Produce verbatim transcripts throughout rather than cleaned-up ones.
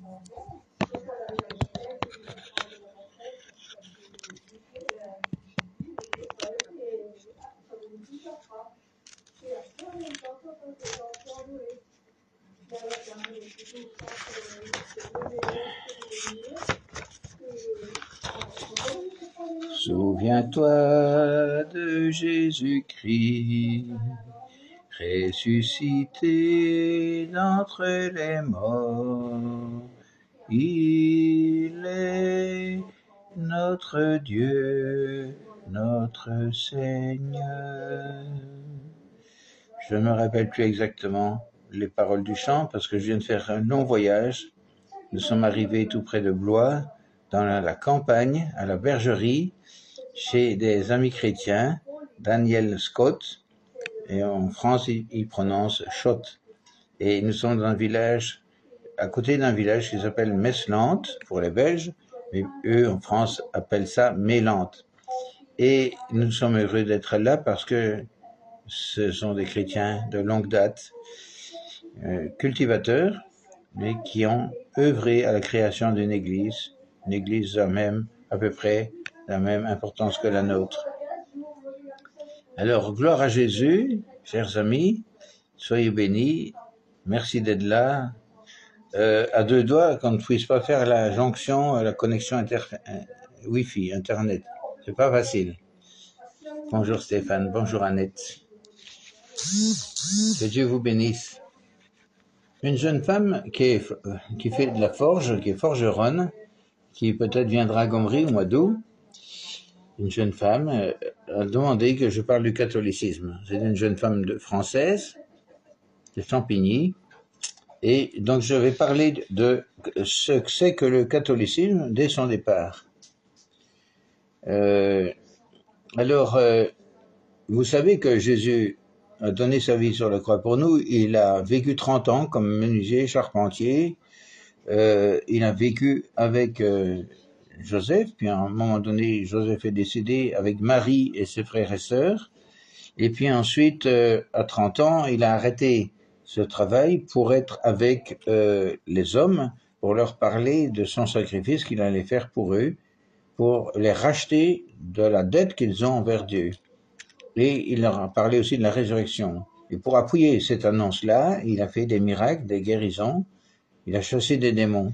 Souviens-toi de Jésus-Christ, ressuscité d'entre les morts. Il est notre Dieu, notre Seigneur. Je ne me rappelle plus exactement les paroles du chant parce que je viens de faire un long voyage. Nous sommes arrivés tout près de Blois, dans la campagne, à la bergerie, chez des amis chrétiens, Daniel Scott, et en France, il, il prononce Schott. Et nous sommes dans un village, à côté d'un village qui s'appelle Meslantes, pour les Belges, mais eux, en France, appellent ça Mélantes. Et nous sommes heureux d'être là parce que ce sont des chrétiens de longue date, euh, cultivateurs, mais qui ont œuvré à la création d'une église, une église à même, à peu près, la même importance que la nôtre. Alors, gloire à Jésus, chers amis, soyez bénis, merci d'être là. Euh, à deux doigts, qu'on ne puisse pas faire la jonction, la connexion inter euh, Wi-Fi, Internet. C'est pas facile. Bonjour Stéphane, bonjour Annette. Que Dieu vous bénisse. Une jeune femme qui, est, qui fait de la forge, qui est forgeronne, qui peut-être viendra à Gomery au mois d'août, une jeune femme euh, a demandé que je parle du catholicisme. C'est une jeune femme de, française, de Champigny, et donc je vais parler de ce que c'est que le catholicisme dès son départ. Euh, alors, euh, vous savez que Jésus a donné sa vie sur la croix pour nous. Il a vécu trente ans comme menuisier, charpentier. Euh, il a vécu avec euh, Joseph, puis à un moment donné, Joseph est décédé avec Marie et ses frères et sœurs. Et puis ensuite, euh, à trente ans, il a arrêté ce travail pour être avec euh, les hommes, pour leur parler de son sacrifice qu'il allait faire pour eux, pour les racheter de la dette qu'ils ont envers Dieu. Et il leur a parlé aussi de la résurrection. Et pour appuyer cette annonce-là, il a fait des miracles, des guérisons, il a chassé des démons.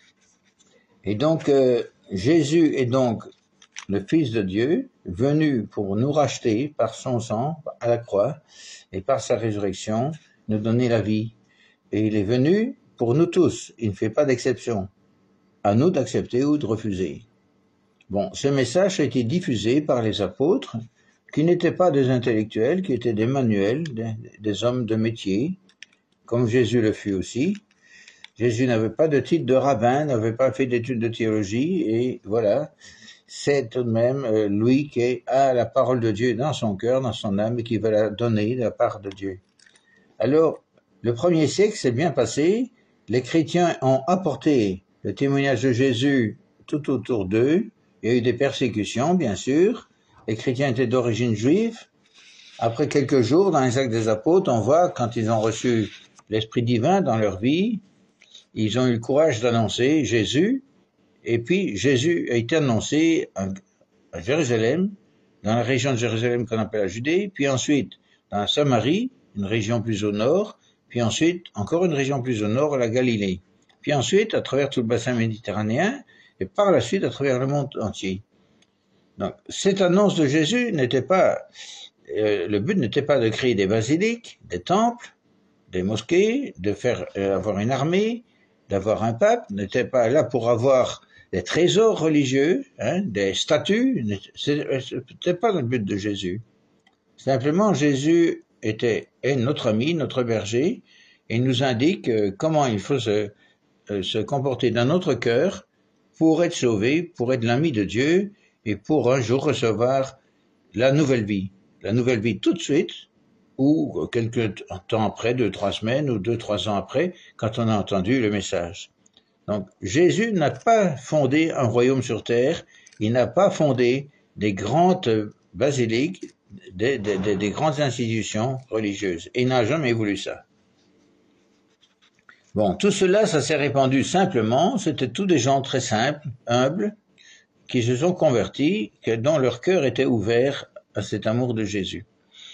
Et donc, euh, Jésus est donc le Fils de Dieu, venu pour nous racheter par son sang à la croix et par sa résurrection, nous donner la vie. Et il est venu pour nous tous, il ne fait pas d'exception. À nous d'accepter ou de refuser. Bon, ce message a été diffusé par les apôtres, qui n'étaient pas des intellectuels, qui étaient des manuels, des, des hommes de métier, comme Jésus le fut aussi. Jésus n'avait pas de titre de rabbin, n'avait pas fait d'études de théologie, et voilà, c'est tout de même euh, lui qui a la parole de Dieu dans son cœur, dans son âme, et qui veut la donner de la part de Dieu. Alors, le premier siècle s'est bien passé, les chrétiens ont apporté le témoignage de Jésus tout autour d'eux, il y a eu des persécutions, bien sûr, les chrétiens étaient d'origine juive. Après quelques jours, dans les Actes des Apôtres, on voit, quand ils ont reçu l'Esprit divin dans leur vie, ils ont eu le courage d'annoncer Jésus, et puis Jésus a été annoncé à, à Jérusalem, dans la région de Jérusalem qu'on appelle la Judée, puis ensuite dans la Samarie, une région plus au nord, puis ensuite encore une région plus au nord, la Galilée, puis ensuite à travers tout le bassin méditerranéen, et par la suite à travers le monde entier. Donc cette annonce de Jésus n'était pas, euh, le but n'était pas de créer des basiliques, des temples, des mosquées, de faire euh, avoir une armée, d'avoir un pape, n'était pas là pour avoir des trésors religieux, hein, des statues, c'était pas le but de Jésus. Simplement, Jésus était est notre ami, notre berger, et il nous indique euh, comment il faut se, euh, se comporter dans notre cœur pour être sauvé, pour être l'ami de Dieu, et pour un jour recevoir la nouvelle vie. La nouvelle vie tout de suite, ou quelques temps après, deux, trois semaines, ou deux, trois ans après, quand on a entendu le message. Donc, Jésus n'a pas fondé un royaume sur terre, il n'a pas fondé des grandes basiliques, des, des, des, des grandes institutions religieuses. Il n'a jamais voulu ça. Bon, tout cela, ça s'est répandu simplement, c'était tous des gens très simples, humbles, qui se sont convertis, dont leur cœur était ouvert à cet amour de Jésus.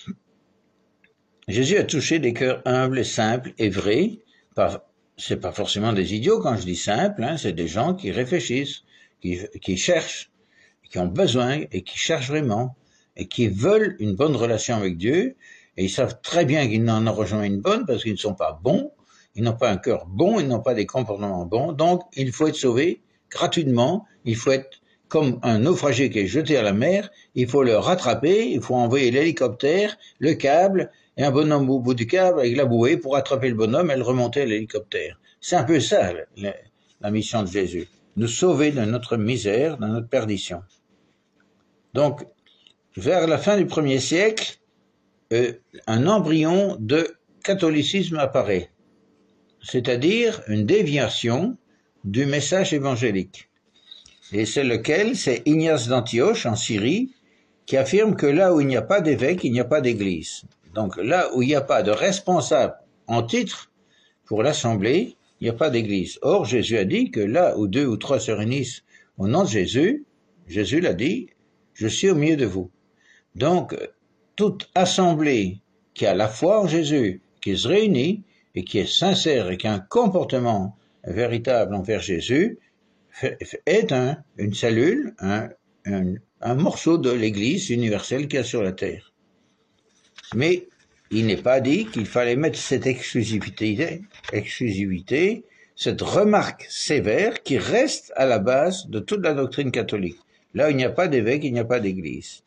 Jésus a touché des cœurs humbles et simples et vrais. Pas, c'est pas forcément des idiots quand je dis simples, hein, c'est des gens qui réfléchissent, qui, qui cherchent, qui ont besoin et qui cherchent vraiment et qui veulent une bonne relation avec Dieu. Et ils savent très bien qu'ils n'en auront jamais une bonne parce qu'ils ne sont pas bons, ils n'ont pas un cœur bon, ils n'ont pas des comportements bons. Donc, il faut être sauvé gratuitement. Il faut être comme un naufragé qui est jeté à la mer. Il faut le rattraper. Il faut envoyer l'hélicoptère, le câble et un bonhomme au bout du câble avec la bouée pour attraper le bonhomme et le remonter à l'hélicoptère. C'est un peu ça, la, la mission de Jésus. Nous sauver de notre misère, de notre perdition. Donc, vers la fin du premier siècle, euh, un embryon de catholicisme apparaît, c'est-à-dire une déviation du message évangélique. Et c'est lequel? C'est Ignace d'Antioche, en Syrie, qui affirme que là où il n'y a pas d'évêque, il n'y a pas d'église. Donc là où il n'y a pas de responsable en titre pour l'assemblée, il n'y a pas d'église. Or, Jésus a dit que là où deux ou trois se réunissent au nom de Jésus, Jésus l'a dit, je suis au milieu de vous. Donc, toute assemblée qui a la foi en Jésus, qui se réunit et qui est sincère et qui a un comportement véritable envers Jésus, est un, une cellule, un, un, un morceau de l'Église universelle qu'il y a sur la terre. Mais il n'est pas dit qu'il fallait mettre cette exclusivité, exclusivité, cette remarque sévère qui reste à la base de toute la doctrine catholique. Là où il n'y a pas d'évêque, il n'y a pas d'église.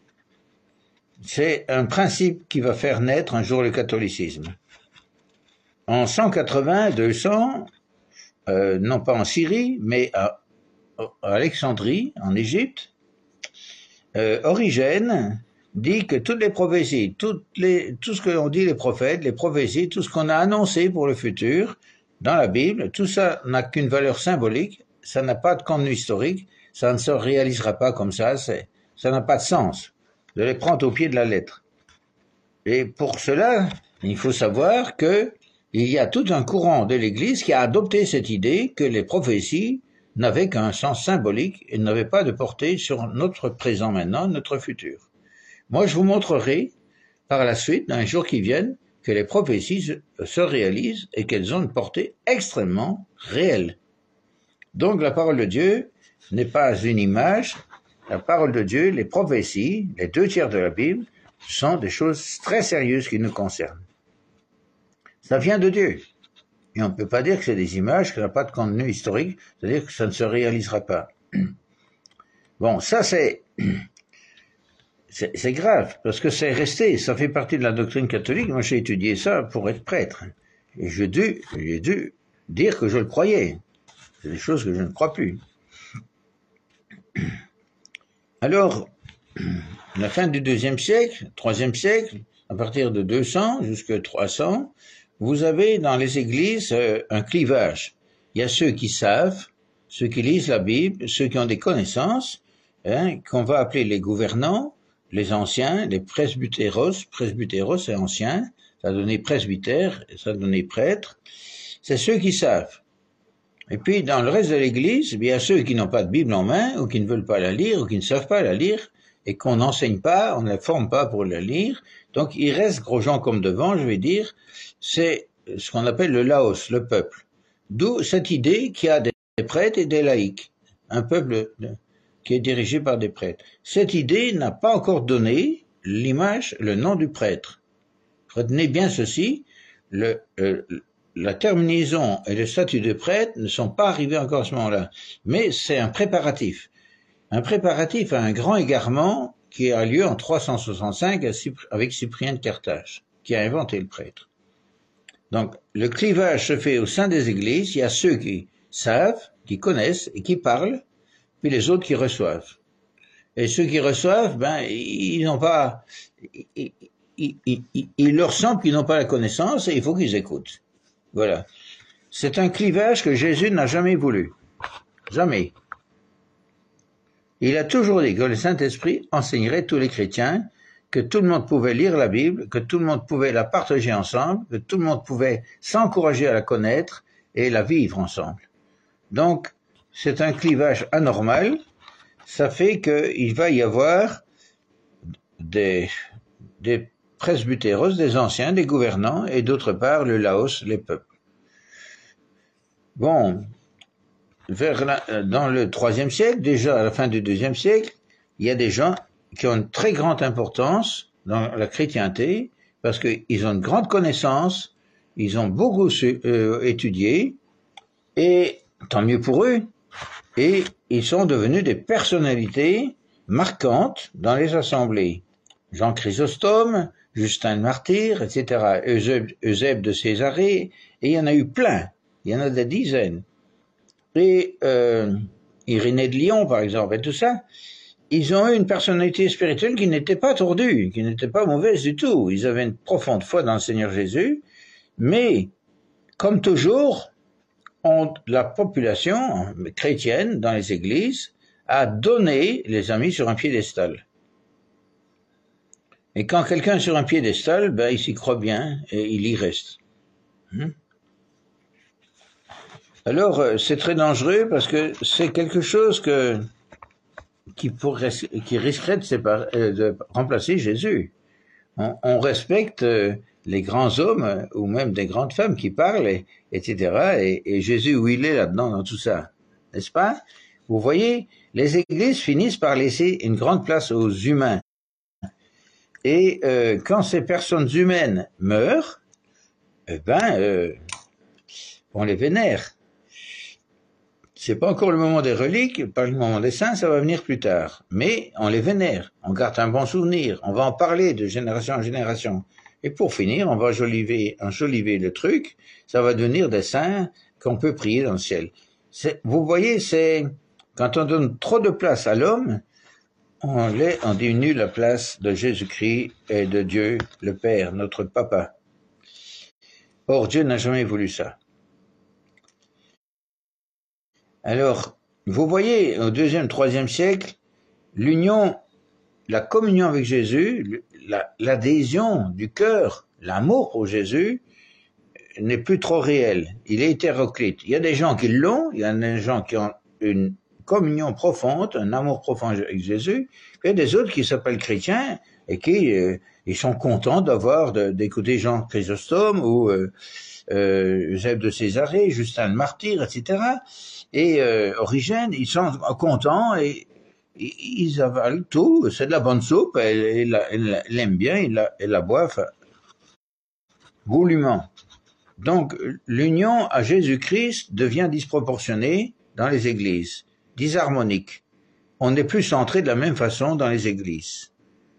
C'est un principe qui va faire naître un jour le catholicisme. En cent quatre-vingts, deux cents, euh, non pas en Syrie, mais à, à Alexandrie, en Égypte, euh, Origène dit que toutes les prophéties, toutes les, tout ce que l'on dit les prophètes, les prophéties, tout ce qu'on a annoncé pour le futur dans la Bible, tout ça n'a qu'une valeur symbolique, ça n'a pas de contenu historique, ça ne se réalisera pas comme ça, c'est, ça n'a pas de sens de les prendre au pied de la lettre. Et pour cela, il faut savoir que il y a tout un courant de l'Église qui a adopté cette idée que les prophéties n'avaient qu'un sens symbolique et n'avaient pas de portée sur notre présent maintenant, notre futur. Moi, je vous montrerai par la suite, dans les jours qui viennent, que les prophéties se réalisent et qu'elles ont une portée extrêmement réelle. Donc la parole de Dieu n'est pas une image, la parole de Dieu, les prophéties, les deux tiers de la Bible, sont des choses très sérieuses qui nous concernent. Ça vient de Dieu. Et on ne peut pas dire que c'est des images, que ça n'a pas de contenu historique, c'est-à-dire que ça ne se réalisera pas. Bon, ça c'est, c'est, c'est grave, parce que c'est resté, ça fait partie de la doctrine catholique. Moi j'ai étudié ça pour être prêtre. Et j'ai dû, j'ai dû dire que je le croyais. C'est des choses que je ne crois plus. Alors, à la fin du deuxième siècle, troisième siècle, à partir de deux cents jusqu'à trois cents, vous avez dans les églises euh, un clivage. Il y a ceux qui savent, ceux qui lisent la Bible, ceux qui ont des connaissances, hein, qu'on va appeler les gouvernants, les anciens, les presbytéros. Presbytéros, c'est ancien, ça a donné presbytère, ça a donné prêtre. C'est ceux qui savent. Et puis, dans le reste de l'Église, il y a ceux qui n'ont pas de Bible en main, ou qui ne veulent pas la lire, ou qui ne savent pas la lire, et qu'on n'enseigne pas, on ne la forme pas pour la lire. Donc, il reste gros gens comme devant, je vais dire, c'est ce qu'on appelle le laos, le peuple. D'où cette idée qu'il y a des prêtres et des laïcs, un peuple qui est dirigé par des prêtres. Cette idée n'a pas encore donné l'image, le nom du prêtre. Retenez bien ceci, le, euh, la terminaison et le statut de prêtre ne sont pas arrivés encore à ce moment-là, mais c'est un préparatif. Un préparatif à un grand égarement qui a lieu en trois cent soixante-cinq avec Cyprien de Carthage, qui a inventé le prêtre. Donc, le clivage se fait au sein des églises, il y a ceux qui savent, qui connaissent et qui parlent, puis les autres qui reçoivent. Et ceux qui reçoivent, ben, ils n'ont pas, il, il, il, il leur semble qu'ils n'ont pas la connaissance et il faut qu'ils écoutent. Voilà. C'est un clivage que Jésus n'a jamais voulu. Jamais. Il a toujours dit que le Saint-Esprit enseignerait tous les chrétiens, que tout le monde pouvait lire la Bible, que tout le monde pouvait la partager ensemble, que tout le monde pouvait s'encourager à la connaître et la vivre ensemble. Donc, c'est un clivage anormal. Ça fait qu'il va y avoir des, des presbytéros, des anciens, des gouvernants, et d'autre part le laos, les peuples. Bon, vers la, dans le troisième siècle, déjà à la fin du deuxième siècle, il y a des gens qui ont une très grande importance dans la chrétienté, parce qu'ils ont une grande connaissance, ils ont beaucoup euh, étudié, et tant mieux pour eux, et ils sont devenus des personnalités marquantes dans les assemblées. Jean Chrysostome, Justin le Martyr, et cetera, Eusèbe, Eusèbe de Césarée, et il y en a eu plein, il y en a des dizaines. Et euh, Irénée de Lyon, par exemple, et tout ça, ils ont eu une personnalité spirituelle qui n'était pas tordue, qui n'était pas mauvaise du tout. Ils avaient une profonde foi dans le Seigneur Jésus, mais, comme toujours, on, la population chrétienne dans les églises a donné les a mis sur un piédestal. Et quand quelqu'un est sur un piédestal, ben, il s'y croit bien et il y reste. Hmm? Alors, c'est très dangereux parce que c'est quelque chose que qui, pourrait, qui risquerait de, séparer, de remplacer Jésus. On, on respecte les grands hommes ou même des grandes femmes qui parlent, et, etc. Et, et Jésus, où il est là-dedans dans tout ça, n'est-ce pas? Vous voyez, les églises finissent par laisser une grande place aux humains. Et euh, quand ces personnes humaines meurent, eh ben, euh, on les vénère. C'est pas encore le moment des reliques, pas le moment des saints, ça va venir plus tard. Mais on les vénère, on garde un bon souvenir, on va en parler de génération en génération. Et pour finir, on va enjoliver, enjoliver le truc, ça va devenir des saints qu'on peut prier dans le ciel. C'est, vous voyez, c'est quand on donne trop de place à l'homme, on, les, on diminue la place de Jésus-Christ et de Dieu, le Père, notre Papa. Or, Dieu n'a jamais voulu ça. Alors, vous voyez, au deuxième, troisième siècle, l'union, la communion avec Jésus, la, l'adhésion du cœur, l'amour pour Jésus, n'est plus trop réel. Il est hétéroclite. Il y a des gens qui l'ont, il y a des gens qui ont une communion profonde, un amour profond avec Jésus, puis il y a des autres qui s'appellent chrétiens et qui euh, ils sont contents d'avoir, de, d'écouter Jean Chrysostome ou euh, euh, Eusèbe de Césarée, Justin le Martyr, et cetera. Et euh, Origène, ils sont contents et, et ils avalent tout. C'est de la bonne soupe, elle, elle, elle, elle l'aime bien, ils la, elle la boivent goulûment. Donc, l'union à Jésus-Christ devient disproportionnée dans les églises, disharmonique. On n'est plus centré de la même façon dans les églises.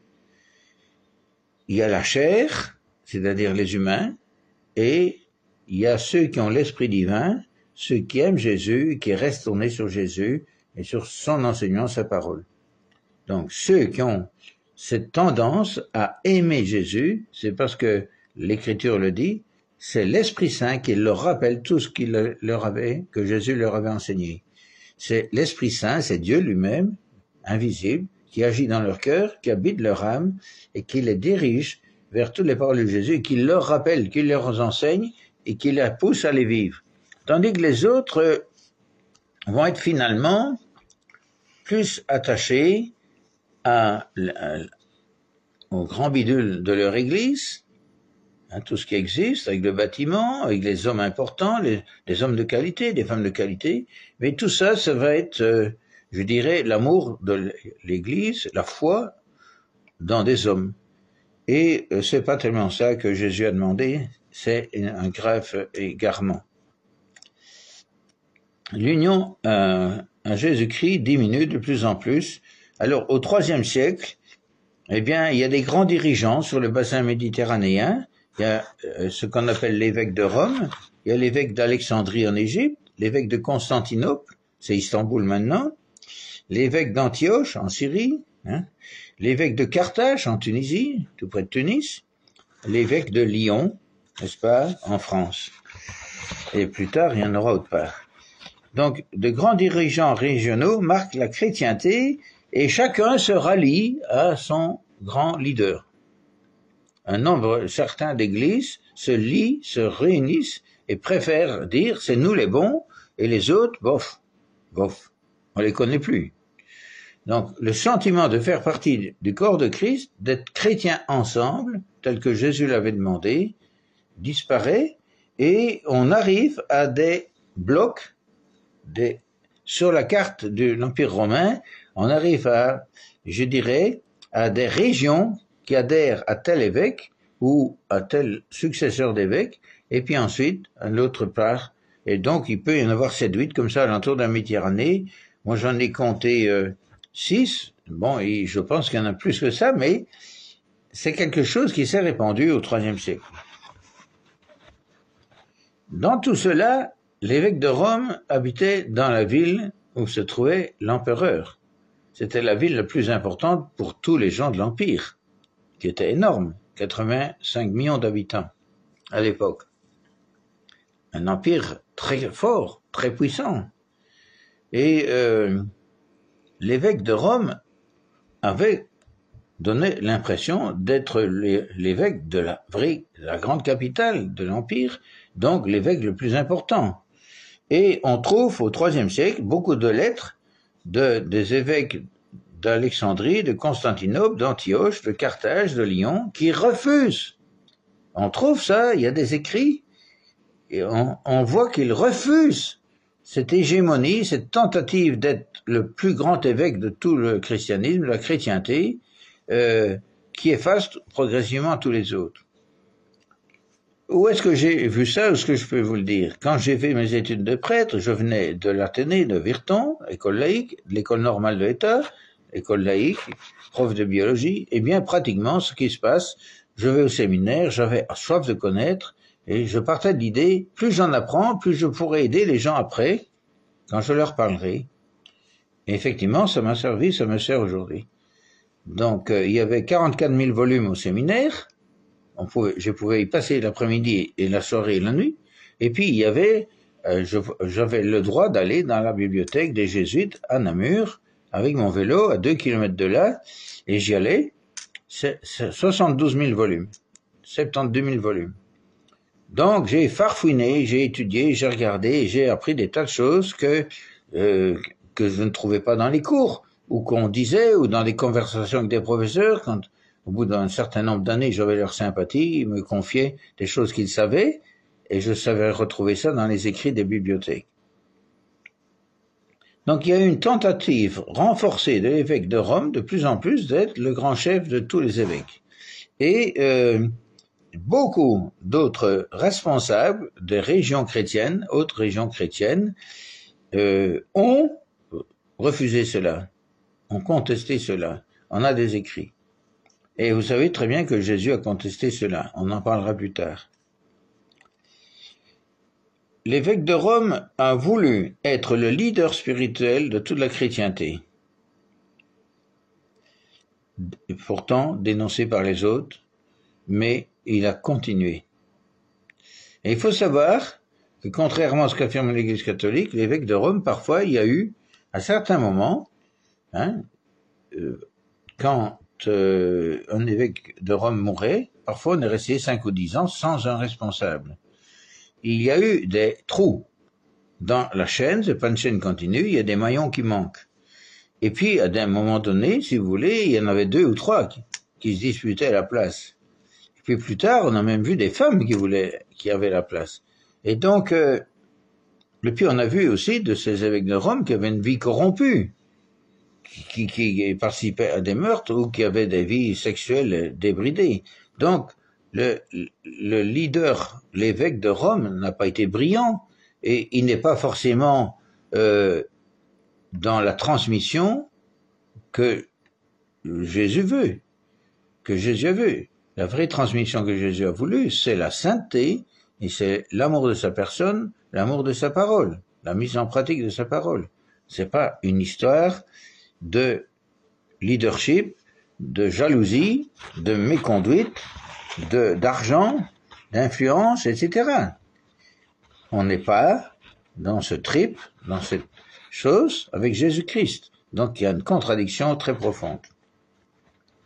Il y a la chair, c'est-à-dire les humains, et il y a ceux qui ont l'esprit divin, ceux qui aiment Jésus, qui restent tournés sur Jésus et sur son enseignement, sa parole. Donc, ceux qui ont cette tendance à aimer Jésus, c'est parce que l'Écriture le dit, c'est l'Esprit Saint qui leur rappelle tout ce qu'il leur avait, que Jésus leur avait enseigné. C'est l'Esprit Saint, c'est Dieu lui-même, invisible, qui agit dans leur cœur, qui habite leur âme et qui les dirige vers toutes les paroles de Jésus et qui leur rappelle, qui leur enseigne et qui les pousse à les vivre. Tandis que les autres vont être finalement plus attachés à, à, au grand bidule de leur église, hein, tout ce qui existe, avec le bâtiment, avec les hommes importants, les, les hommes de qualité, des femmes de qualité, mais tout ça, ça va être, euh, je dirais, l'amour de l'église, la foi dans des hommes. Et euh, c'est pas tellement ça que Jésus a demandé, c'est un grave égarement. L'union à, à Jésus-Christ diminue de plus en plus. Alors, au troisième siècle, eh bien, il y a des grands dirigeants sur le bassin méditerranéen. Il y a euh, ce qu'on appelle l'évêque de Rome, il y a l'évêque d'Alexandrie en Égypte, l'évêque de Constantinople, c'est Istanbul maintenant, l'évêque d'Antioche en Syrie, hein, l'évêque de Carthage en Tunisie, tout près de Tunis, l'évêque de Lyon, n'est-ce pas, en France. Et plus tard, il y en aura autre part. Donc, de grands dirigeants régionaux marquent la chrétienté et chacun se rallie à son grand leader. un nombre certain d'églises se lient, se réunissent et préfèrent dire c'est nous les bons et les autres, bof, bof, on les connaît plus. Donc le sentiment de faire partie du corps de Christ, d'être chrétiens ensemble, tel que Jésus l'avait demandé, disparaît et on arrive à des blocs, des, sur la carte de l'Empire romain, on arrive à, je dirais, à des régions qui adhèrent à tel évêque ou à tel successeur d'évêque, et puis ensuite, à l'autre part, et donc il peut y en avoir sept huit comme ça à l'entour de la Méditerranée. Moi j'en ai compté euh, six, bon, et je pense qu'il y en a plus que ça, mais c'est quelque chose qui s'est répandu au troisième siècle. Dans tout cela, l'évêque de Rome habitait dans la ville où se trouvait l'empereur. C'était la ville la plus importante pour tous les gens de l'Empire, qui était énorme, quatre-vingt-cinq millions d'habitants à l'époque. Un empire très fort, très puissant. Et euh, l'évêque de Rome avait donné l'impression d'être l'évêque de la vraie, de la grande capitale de l'Empire, donc l'évêque le plus important. Et on trouve au troisième siècle beaucoup de lettres de, des évêques d'Alexandrie, de Constantinople, d'Antioche, de Carthage, de Lyon, qui refusent. On trouve ça, il y a des écrits, et on, on voit qu'ils refusent cette hégémonie, cette tentative d'être le plus grand évêque de tout le christianisme, de la chrétienté, euh, qui efface progressivement tous les autres. Où est-ce que j'ai vu ça? Où est-ce que je peux vous le dire? Quand j'ai fait mes études de prêtre, je venais de l'Athénée de Virton, école laïque, de l'école normale de l'État, école laïque, prof de biologie, et bien pratiquement ce qui se passe, je vais au séminaire, j'avais soif de connaître, et je partais de l'idée, plus j'en apprends, plus je pourrai aider les gens après, quand je leur parlerai. Et effectivement, ça m'a servi, ça me sert aujourd'hui. Donc, euh, il y avait quarante-quatre mille volumes au séminaire, on pouvait, je pouvais y passer l'après-midi et la soirée et la nuit, et puis il y avait, euh, je, j'avais le droit d'aller dans la bibliothèque des Jésuites à Namur, avec mon vélo, à deux kilomètres de là, et j'y allais, c'est, c'est soixante-douze mille volumes, soixante-douze mille volumes. Donc j'ai farfouiné, j'ai étudié, j'ai regardé, j'ai appris des tas de choses que, euh, que je ne trouvais pas dans les cours, ou qu'on disait, ou dans des conversations avec des professeurs, quand au bout d'un certain nombre d'années, j'avais leur sympathie, ils me confiaient des choses qu'ils savaient, et je savais retrouver ça dans les écrits des bibliothèques. Donc il y a eu une tentative renforcée de l'évêque de Rome, de plus en plus, d'être le grand chef de tous les évêques. Et euh, beaucoup d'autres responsables des régions chrétiennes, autres régions chrétiennes, euh, ont refusé cela, ont contesté cela. On a des écrits. Et vous savez très bien que Jésus a contesté cela. On en parlera plus tard. L'évêque de Rome a voulu être le leader spirituel de toute la chrétienté. Pourtant, dénoncé par les autres, mais il a continué. Et il faut savoir que, contrairement à ce qu'affirme l'Église catholique, l'évêque de Rome, parfois, il y a eu, à certains moments, hein, euh, quand Euh, un évêque de Rome mourait, parfois on est resté cinq ou dix ans sans un responsable. Il y a eu des trous dans la chaîne, c'est pas une chaîne continue, il y a des maillons qui manquent. Et puis, à un moment donné, si vous voulez, il y en avait deux ou trois qui, qui se disputaient la place. Et puis plus tard, on a même vu des femmes qui voulaient, qui avaient la place. Et donc, euh, et puis on a vu aussi de ces évêques de Rome qui avaient une vie corrompue. Qui, qui participaient à des meurtres ou qui avaient des vies sexuelles débridées. Donc, le, le leader, l'évêque de Rome, n'a pas été brillant et il n'est pas forcément euh, dans la transmission que Jésus veut, que Jésus a vu. La vraie transmission que Jésus a voulu, c'est la sainteté et c'est l'amour de sa personne, l'amour de sa parole, la mise en pratique de sa parole. C'est pas une histoire de leadership, de jalousie, de méconduite, de, d'argent, d'influence, et cetera. On n'est pas dans ce trip, dans cette chose avec Jésus-Christ. Donc il y a une contradiction très profonde.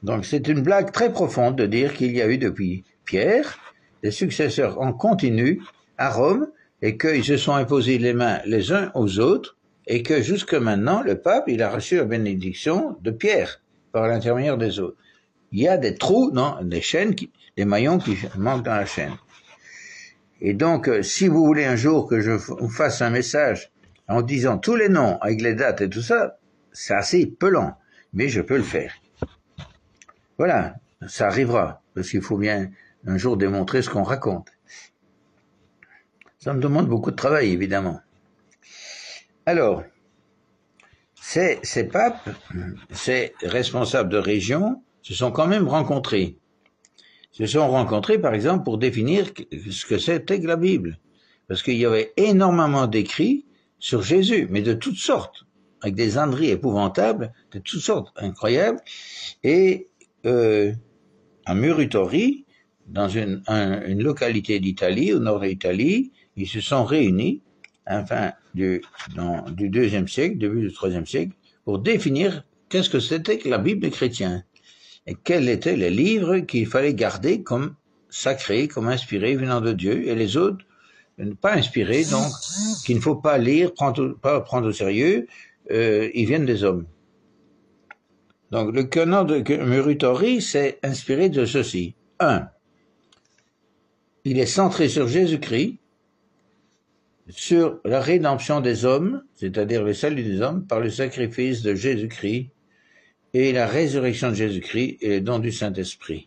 Donc c'est une blague très profonde de dire qu'il y a eu depuis Pierre des successeurs en continu à Rome et qu'ils se sont imposés les mains les uns aux autres et que jusque maintenant le pape il a reçu la bénédiction de Pierre par l'intermédiaire des autres. Il y a des trous dans les chaînes, qui, des maillons qui manquent dans la chaîne. Et donc si vous voulez un jour que je vous fasse un message en disant tous les noms avec les dates et tout ça, c'est assez pelant, mais je peux le faire. Voilà, ça arrivera, parce qu'il faut bien un jour démontrer ce qu'on raconte. Ça me demande beaucoup de travail, évidemment. Alors, ces, ces papes, ces responsables de région, se sont quand même rencontrés. Se sont rencontrés, par exemple, pour définir ce que c'était que la Bible. Parce qu'il y avait énormément d'écrits sur Jésus, mais de toutes sortes, avec des âneries épouvantables, de toutes sortes, incroyables, et euh, à Muratori, dans une, un, une localité d'Italie, au nord de l'Italie, ils se sont réunis, enfin, du, dans, du deuxième siècle, début du troisième siècle, pour définir qu'est-ce que c'était que la Bible des chrétiens, et quels étaient les livres qu'il fallait garder comme sacrés, comme inspirés venant de Dieu, et les autres, pas inspirés, donc, qu'il ne faut pas lire, prendre, pas prendre au sérieux, euh, ils viennent des hommes. Donc, le canon de Muratori s'est inspiré de ceci. Un, il est centré sur Jésus-Christ, sur la rédemption des hommes, c'est-à-dire le salut des hommes, par le sacrifice de Jésus-Christ et la résurrection de Jésus-Christ et le don du Saint-Esprit.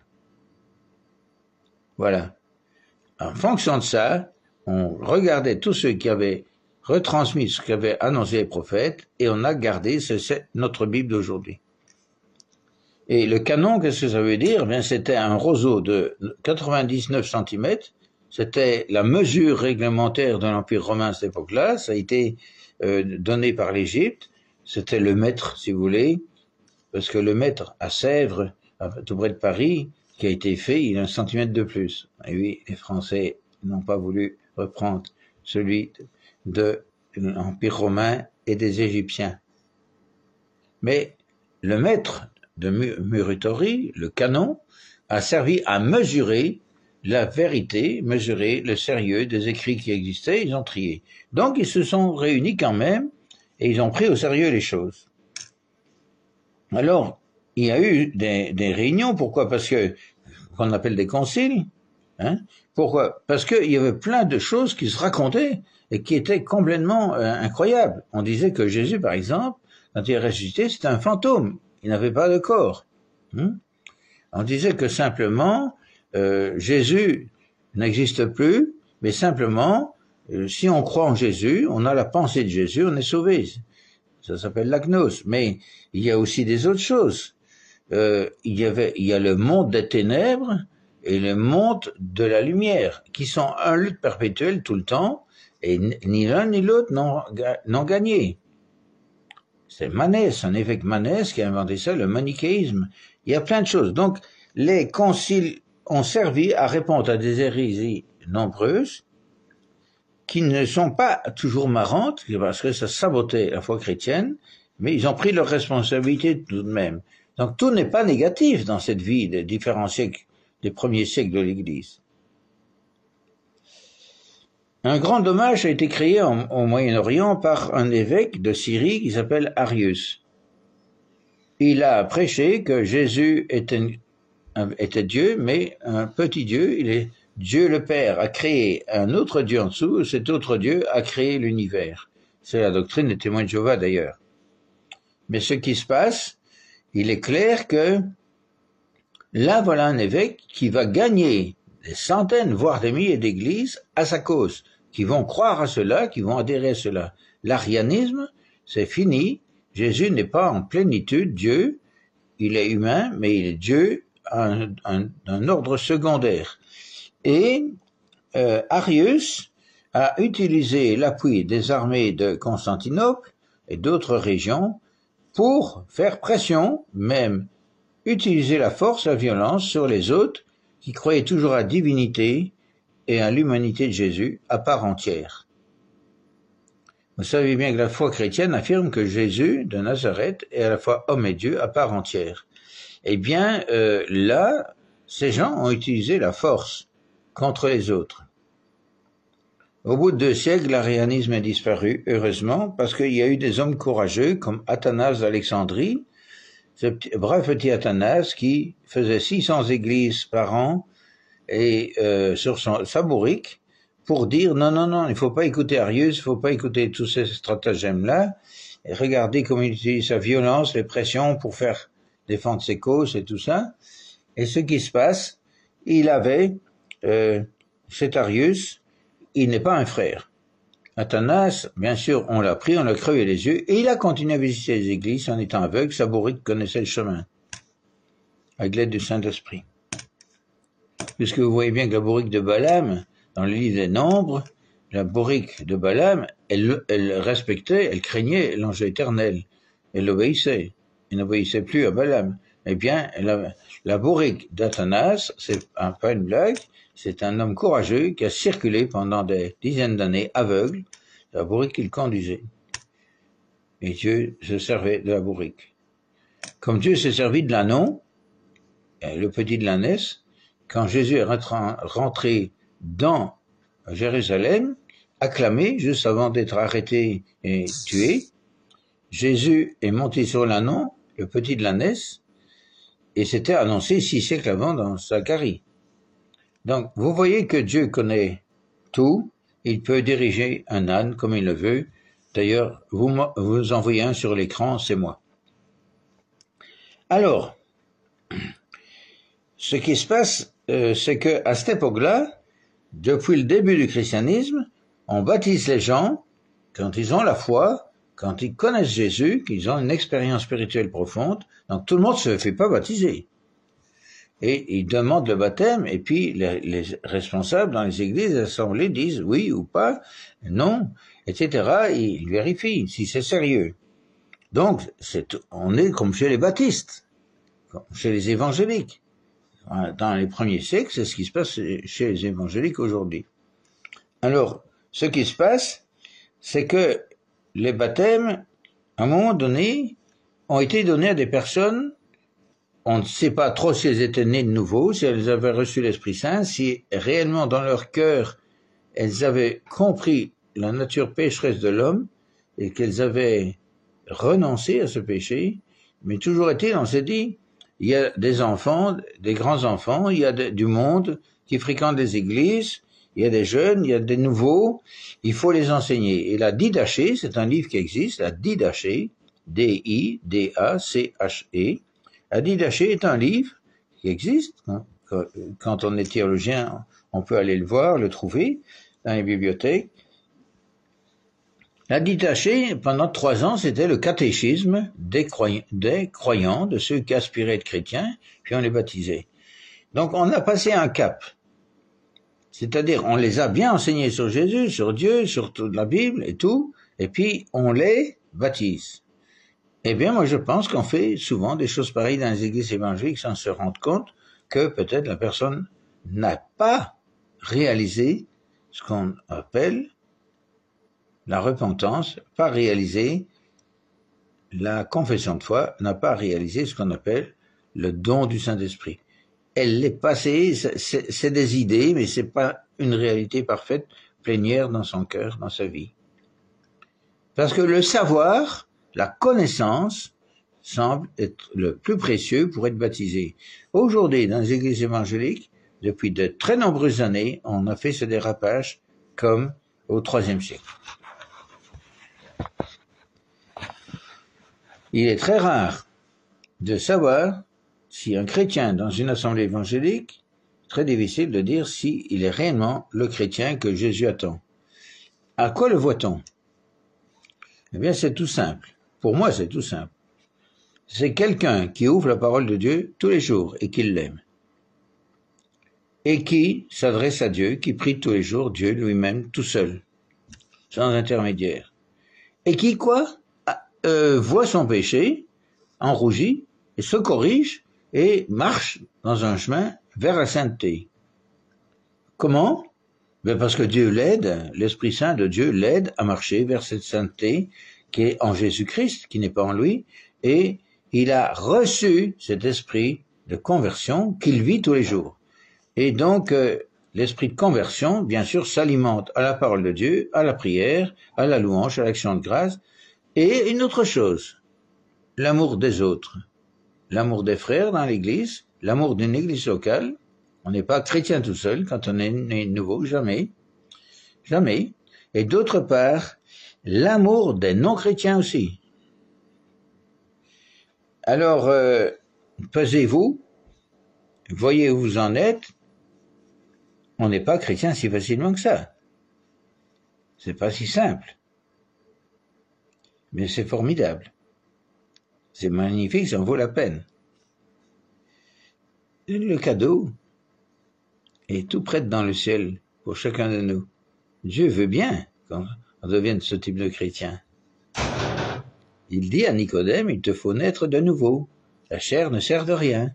Voilà. En fonction de ça, on regardait tous ceux qui avaient retransmis ce qu'avaient annoncé les prophètes et on a gardé ce, notre Bible d'aujourd'hui. Et le canon, qu'est-ce que ça veut dire? Bien, c'était un roseau de quatre-vingt-dix-neuf centimètres. C'était la mesure réglementaire de l'Empire romain à cette époque-là. Ça a été euh, donné par l'Égypte. C'était le mètre, si vous voulez, parce que le mètre à Sèvres, tout près de Paris, qui a été fait, il a un centimètre de plus. Et oui, les Français n'ont pas voulu reprendre celui de l'Empire romain et des Égyptiens. Mais le mètre de Muratori, le canon, a servi à mesurer la vérité, mesurer le sérieux des écrits qui existaient, ils ont trié. Donc ils se sont réunis quand même et ils ont pris au sérieux les choses. Alors, il y a eu des, des réunions, pourquoi? Parce que, qu'on appelle des conciles, hein? Pourquoi? Parce qu'il y avait plein de choses qui se racontaient et qui étaient complètement euh, incroyables. On disait que Jésus, par exemple, quand il est ressuscité, c'était un fantôme. Il n'avait pas de corps. Hein? On disait que simplement, euh, Jésus n'existe plus, mais simplement, euh, si on croit en Jésus, on a la pensée de Jésus, on est sauvé. Ça s'appelle la gnose. Mais il y a aussi des autres choses. Euh, il y avait, il y a le monde des ténèbres et le monde de la lumière, qui sont un lutte perpétuel tout le temps, et ni l'un ni l'autre n'ont gagné. C'est Manès, un évêque Manès qui a inventé ça, le manichéisme. Il y a plein de choses. Donc, les conciles ont servi à répondre à des hérésies nombreuses qui ne sont pas toujours marrantes, parce que ça sabotait la foi chrétienne, mais ils ont pris leurs responsabilités tout de même. Donc, tout n'est pas négatif dans cette vie des différents siècles, des premiers siècles de l'Église. Un grand dommage a été créé en, au Moyen-Orient par un évêque de Syrie qui s'appelle Arius. Il a prêché que Jésus était, était Dieu, mais un petit Dieu. Il est Dieu le Père a créé un autre Dieu en dessous, cet autre Dieu a créé l'univers. C'est la doctrine des témoins de Jéhovah d'ailleurs. Mais ce qui se passe, il est clair que là voilà un évêque qui va gagner des centaines, voire des milliers d'églises à sa cause, qui vont croire à cela, qui vont adhérer à cela. L'arianisme, c'est fini. Jésus n'est pas en plénitude Dieu. Il est humain, mais il est Dieu à un, un ordre secondaire. Et euh, Arius a utilisé l'appui des armées de Constantinople et d'autres régions pour faire pression, même utiliser la force, la violence sur les autres qui croyaient toujours à la divinité et à l'humanité de Jésus à part entière. Vous savez bien que la foi chrétienne affirme que Jésus de Nazareth est à la fois homme et Dieu à part entière. eh bien, euh, là, ces gens ont utilisé la force contre les autres. Au bout de deux siècles, l'arianisme a disparu, heureusement, parce qu'il y a eu des hommes courageux comme Athanase d'Alexandrie, ce petit, brave petit Athanase qui faisait six cents églises par an et euh, sur son, sa bourrique pour dire non, non, non, il ne faut pas écouter Arius, il ne faut pas écouter tous ces stratagèmes-là, et regardez comment il utilise sa violence, les pressions pour faire défendre ses causes et tout ça. Et ce qui se passe, il avait, euh, cet Arius, il n'est pas un frère. Athanase, bien sûr, on l'a pris, on l'a crevé les yeux, et il a continué à visiter les églises en étant aveugle, sa bourrique connaissait le chemin, avec l'aide du Saint-Esprit. Puisque vous voyez bien que la bourrique de Balaam, dans le livre des Nombres, la bourrique de Balaam, elle, elle respectait, elle craignait l'ange éternel, elle l'obéissait, elle n'obéissait plus à Balaam. Eh bien, la, la bourrique d'Athanase, c'est un, pas une blague, c'est un homme courageux qui a circulé pendant des dizaines d'années aveugle, la bourrique qu'il conduisait. Et Dieu se servait de la bourrique. Comme Dieu s'est servi de l'ânon, le petit de l'ânesse, quand Jésus est rentré dans Jérusalem, acclamé, juste avant d'être arrêté et tué, Jésus est monté sur l'ânon, le petit de l'ânesse, et c'était annoncé six siècles avant dans Zacharie. Donc, vous voyez que Dieu connaît tout, il peut diriger un âne comme il le veut. D'ailleurs, vous, vous envoyez un sur l'écran, c'est moi. Alors, ce qui se passe, euh, c'est que à cette époque-là, depuis le début du christianisme, on baptise les gens quand ils ont la foi, quand ils connaissent Jésus, qu'ils ont une expérience spirituelle profonde. Donc tout le monde ne se fait pas baptiser. Et ils demandent le baptême, et puis les, les responsables dans les églises, les assemblées disent oui ou pas, non, et cetera. Et ils vérifient si c'est sérieux. Donc c'est, on est comme chez les baptistes, comme chez les évangéliques. Dans les premiers siècles, c'est ce qui se passe chez les évangéliques aujourd'hui. Alors, ce qui se passe, c'est que les baptêmes, à un moment donné, ont été donnés à des personnes, on ne sait pas trop si elles étaient nées de nouveau, si elles avaient reçu l'Esprit Saint, si réellement dans leur cœur, elles avaient compris la nature pécheresse de l'homme et qu'elles avaient renoncé à ce péché, mais toujours est-il, on s'est dit, il y a des enfants, des grands-enfants, il y a de, du monde qui fréquente les églises, il y a des jeunes, il y a des nouveaux, il faut les enseigner. Et la Didaché, c'est un livre qui existe, la Didaché, D I D A C H E. La Didaché est un livre qui existe. Quand on est théologien, on peut aller le voir, le trouver dans les bibliothèques. La Didaché, pendant trois ans, c'était le catéchisme des, croy- des croyants, de ceux qui aspiraient à être chrétiens, puis on les baptisait. Donc on a passé un cap. C'est-à-dire, on les a bien enseignés sur Jésus, sur Dieu, sur toute la Bible et tout, et puis on les baptise. Eh bien, moi je pense qu'on fait souvent des choses pareilles dans les églises évangéliques sans se rendre compte que peut-être la personne n'a pas réalisé ce qu'on appelle la repentance, pas réalisé la confession de foi, n'a pas réalisé ce qu'on appelle le don du Saint-Esprit. Elle l'est passée, c'est, c'est des idées, mais c'est pas une réalité parfaite, plénière dans son cœur, dans sa vie. Parce que le savoir, la connaissance, semble être le plus précieux pour être baptisé. Aujourd'hui, dans les églises évangéliques, depuis de très nombreuses années, on a fait ce dérapage comme au troisième siècle. Il est très rare de savoir si un chrétien dans une assemblée évangélique, très difficile de dire s'il est réellement le chrétien que Jésus attend. À quoi le voit-on? Eh bien, c'est tout simple. Pour moi, c'est tout simple. C'est quelqu'un qui ouvre la parole de Dieu tous les jours et qui l'aime. Et qui s'adresse à Dieu, qui prie tous les jours Dieu lui-même tout seul, sans intermédiaire. Et qui, quoi, euh, voit son péché, en rougit, et se corrige, et marche dans un chemin vers la sainteté. Comment? Ben parce que Dieu l'aide, l'Esprit Saint de Dieu l'aide à marcher vers cette sainteté qui est en Jésus-Christ, qui n'est pas en lui, et il a reçu cet esprit de conversion qu'il vit tous les jours. Et donc, euh, l'esprit de conversion, bien sûr, s'alimente à la parole de Dieu, à la prière, à la louange, à l'action de grâce, et une autre chose, l'amour des autres, l'amour des frères dans l'église, l'amour d'une église locale. On n'est pas chrétien tout seul quand on est né nouveau, jamais, jamais. Et d'autre part, l'amour des non-chrétiens aussi. Alors, euh, pesez-vous, voyez où vous en êtes. On n'est pas chrétien si facilement que ça. C'est pas si simple. Mais c'est formidable. C'est magnifique, ça en vaut la peine. Le cadeau est tout près dans le ciel pour chacun de nous. Dieu veut bien qu'on devienne ce type de chrétien. Il dit à Nicodème, il te faut naître de nouveau. La chair ne sert de rien.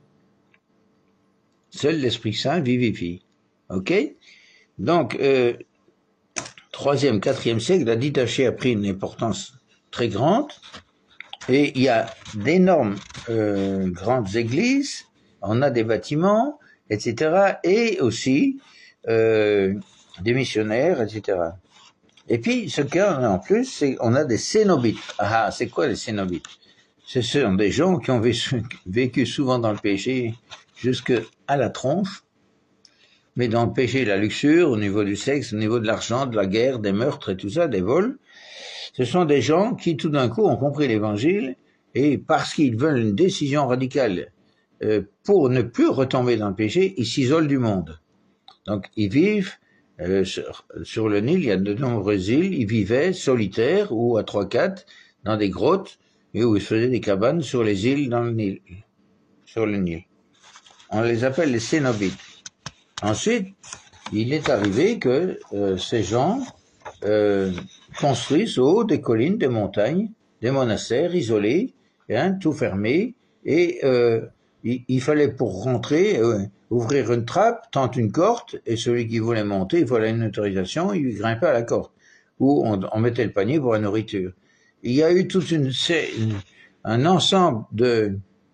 Seul l'Esprit Saint vivifie. Ok? Donc, euh, troisième, quatrième siècle, la didaché a pris une importance très grande. Et il y a d'énormes euh, grandes églises, on a des bâtiments, et cetera. Et aussi euh, des missionnaires, et cetera. Et puis, ce qu'il y a en plus, c'est qu'on a des cénobites. Ah, c'est quoi les cénobites? Ce sont des gens qui ont vécu souvent dans le péché jusqu'à la tronche, mais dans le péché, la luxure, au niveau du sexe, au niveau de l'argent, de la guerre, des meurtres et tout ça, des vols. Ce sont des gens qui, tout d'un coup, ont compris l'évangile et parce qu'ils veulent une décision radicale euh, pour ne plus retomber dans le péché, ils s'isolent du monde. Donc, ils vivent euh, sur, sur le Nil, il y a de nombreuses îles, ils vivaient solitaires ou à trois quatre dans des grottes et où ils faisaient des cabanes sur les îles dans le Nil, sur le Nil. On les appelle les cénobites. Ensuite, il est arrivé que euh, ces gens euh, construisent au haut des collines, des montagnes, des monastères isolés, hein, tout fermé, et euh, il, il fallait pour rentrer euh, ouvrir une trappe, tendre une corde, et celui qui voulait monter, il fallait une autorisation, il grimpait à la corde, où on, on mettait le panier pour la nourriture. Il y a eu toute une, une un ensemble de,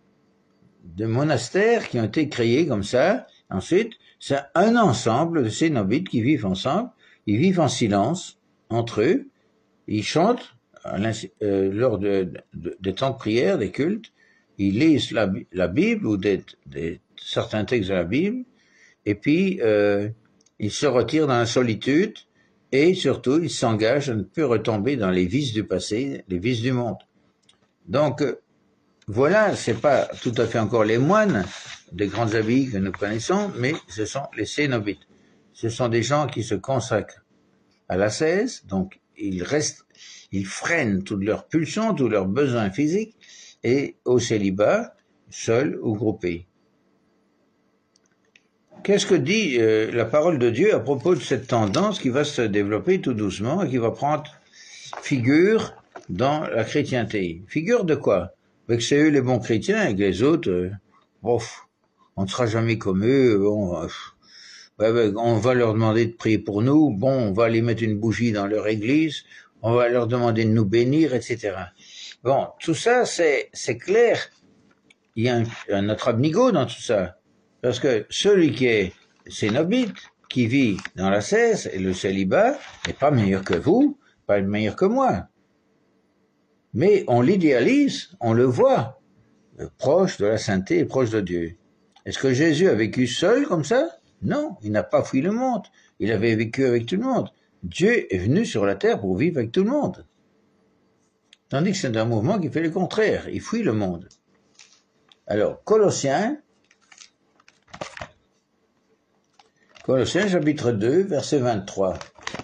de monastères qui ont été créés comme ça. Ensuite, c'est un ensemble de cénobites qui vivent ensemble, ils vivent en silence entre eux, ils chantent euh, lors de, de, des temps de prière, des cultes, ils lisent la, la Bible ou des, des, certains textes de la Bible, et puis euh, ils se retirent dans la solitude, et surtout ils s'engagent à ne plus retomber dans les vices du passé, les vices du monde. Donc voilà, c'est pas tout à fait encore les moines des grandes abbayes que nous connaissons, mais ce sont les cénobites. Ce sont des gens qui se consacrent à l'ascèse, donc ils restent, ils freinent toutes leurs pulsions, tous leurs besoins physiques, et au célibat, seuls ou groupés. Qu'est-ce que dit euh, la parole de Dieu à propos de cette tendance qui va se développer tout doucement et qui va prendre figure dans la chrétienté? Figure de quoi? Que c'est eux les bons chrétiens et que les autres, euh, oh, on ne sera jamais comme eux, bon, euh, ouais, ouais, on va leur demander de prier pour nous, bon, on va aller mettre une bougie dans leur église, on va leur demander de nous bénir, et cetera. Bon, tout ça, c'est, c'est clair. Il y a un, un notre abnigo dans tout ça. Parce que celui qui est cénobite, qui vit dans l'ascèse et le célibat, n'est pas meilleur que vous, pas meilleur que moi. Mais on l'idéalise, on le voit, proche de la sainteté et proche de Dieu. Est-ce que Jésus a vécu seul comme ça? Non, il n'a pas fui le monde. Il avait vécu avec tout le monde. Dieu est venu sur la terre pour vivre avec tout le monde. Tandis que c'est un mouvement qui fait le contraire. Il fuit le monde. Alors, Colossiens, Colossiens chapitre deux, verset vingt-trois.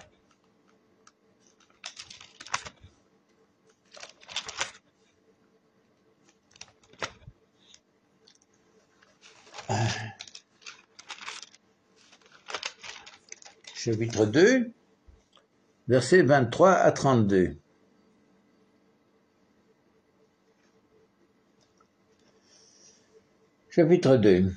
Chapitre deux, versets vingt-trois à trente-deux. Chapitre deux.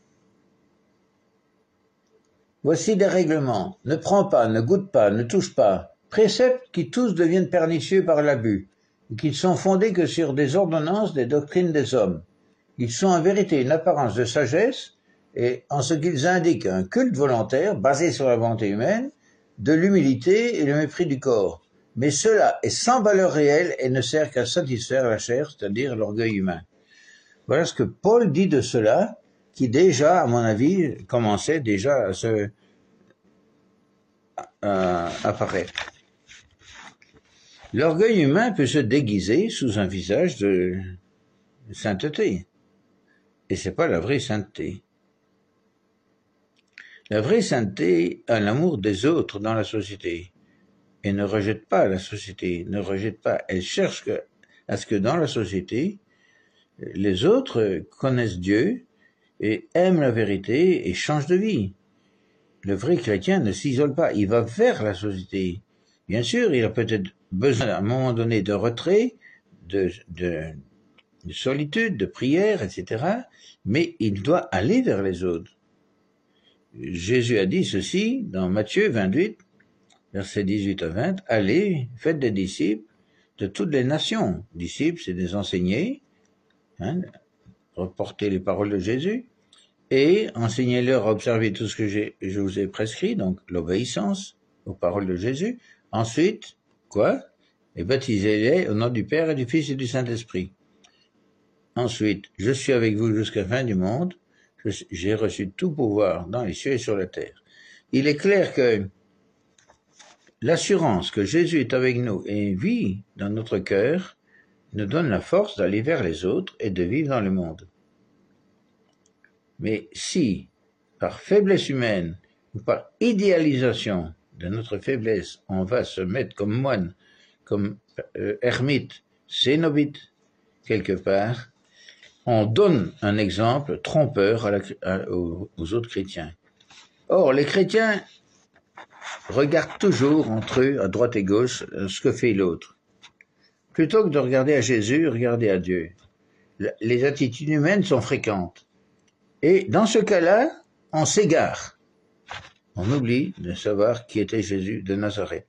Voici des règlements. Ne prends pas, ne goûte pas, ne touche pas. Préceptes qui tous deviennent pernicieux par l'abus. et qu'ils sont fondés que sur des ordonnances des doctrines des hommes. Ils sont en vérité une apparence de sagesse, et en ce qu'ils indiquent un culte volontaire basé sur la volonté humaine, de l'humilité et le mépris du corps. Mais cela est sans valeur réelle et ne sert qu'à satisfaire la chair, c'est-à-dire l'orgueil humain. Voilà ce que Paul dit de cela, qui déjà, à mon avis, commençait déjà à se à apparaître. L'orgueil humain peut se déguiser sous un visage de sainteté. Et c'est pas la vraie sainteté. La vraie sainteté a l'amour des autres dans la société et ne rejette pas la société, ne rejette pas. Elle cherche que, à ce que dans la société, les autres connaissent Dieu et aiment la vérité et changent de vie. Le vrai chrétien ne s'isole pas, il va vers la société. Bien sûr, il a peut-être besoin à un moment donné de retrait, de, de, de solitude, de prière, et cetera, mais il doit aller vers les autres. Jésus a dit ceci dans Matthieu vingt-huit, versets dix-huit à vingt, « Allez, faites des disciples de toutes les nations. » Disciples, c'est des enseignés, hein, reporter les paroles de Jésus, et enseignez-leur à observer tout ce que j'ai, je vous ai prescrit, donc l'obéissance aux paroles de Jésus. Ensuite, quoi? Et baptisez-les au nom du Père et du Fils et du Saint-Esprit. Ensuite, je suis avec vous jusqu'à la fin du monde. J'ai reçu tout pouvoir dans les cieux et sur la terre. Il est clair que l'assurance que Jésus est avec nous et vit dans notre cœur nous donne la force d'aller vers les autres et de vivre dans le monde. Mais si, par faiblesse humaine ou par idéalisation de notre faiblesse, on va se mettre comme moine, comme euh, ermite, cénobite, quelque part, on donne un exemple trompeur à la, à, aux, aux autres chrétiens. Or, les chrétiens regardent toujours entre eux, à droite et gauche, ce que fait l'autre. Plutôt que de regarder à Jésus, regardez à Dieu. Les attitudes humaines sont fréquentes. Et dans ce cas-là, on s'égare. On oublie de savoir qui était Jésus de Nazareth.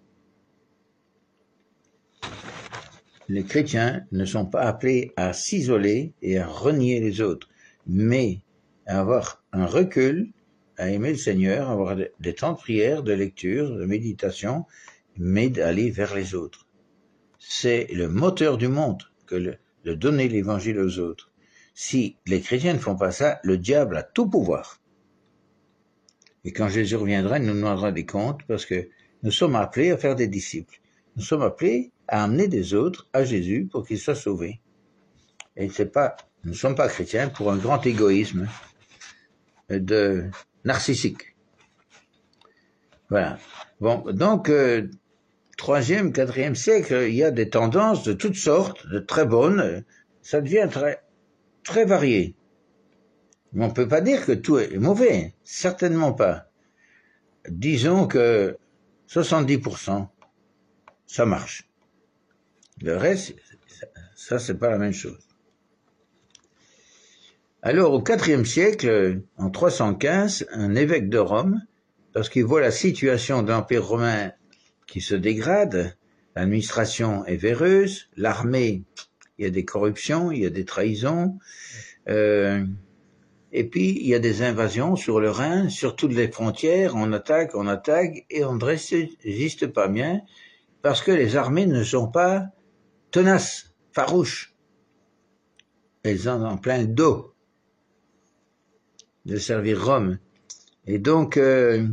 Les chrétiens ne sont pas appelés à s'isoler et à renier les autres, mais à avoir un recul, à aimer le Seigneur, à avoir des temps de prière, de lecture, de méditation, mais d'aller vers les autres. C'est le moteur du monde que le, de donner l'évangile aux autres. Si les chrétiens ne font pas ça, le diable a tout pouvoir. Et quand Jésus reviendra, il nous demandera des comptes parce que nous sommes appelés à faire des disciples. Nous sommes appelés à amener des autres à Jésus pour qu'ils soient sauvés. Et c'est pas, nous ne sommes pas chrétiens pour un grand égoïsme de narcissique. Voilà. Bon, donc, euh, troisième, quatrième siècle, il y a des tendances de toutes sortes, de très bonnes. Ça devient très, très varié. Mais on ne peut pas dire que tout est mauvais. Certainement pas. Disons que soixante-dix pour cent, ça marche. Le reste, ça, c'est pas la même chose. Alors, au quatrième siècle, en trois cent quinze, un évêque de Rome, lorsqu'il voit la situation de l'Empire romain qui se dégrade, l'administration est véreuse, l'armée, il y a des corruptions, il y a des trahisons, euh, et puis il y a des invasions sur le Rhin, sur toutes les frontières, on attaque, on attaque, et on ne résiste pas bien, parce que les armées ne sont pas tenaces, farouches. Elles ont en plein le dos de servir Rome. Et donc, euh,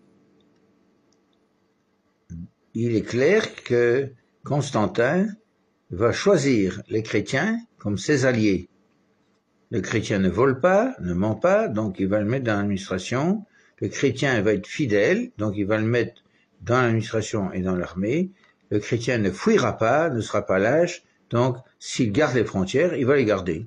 il est clair que Constantin va choisir les chrétiens comme ses alliés. Le chrétien ne vole pas, ne ment pas, donc il va le mettre dans l'administration. Le chrétien va être fidèle, donc il va le mettre dans l'administration et dans l'armée. Le chrétien ne fuira pas, ne sera pas lâche, donc s'il garde les frontières, il va les garder.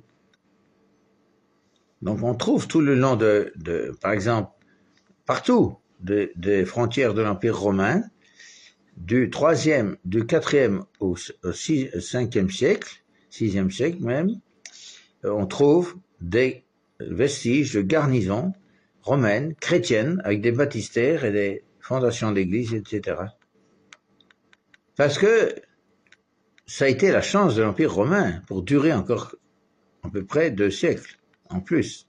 Donc on trouve tout le long de, de par exemple, partout de, des frontières de l'Empire romain, du troisième, du quatrième au, au six, cinquième siècle, sixième siècle même, on trouve des vestiges de garnisons romaines, chrétiennes, avec des baptistères et des fondations d'églises, et cetera. Parce que ça a été la chance de l'Empire romain pour durer encore à peu près deux siècles, en plus.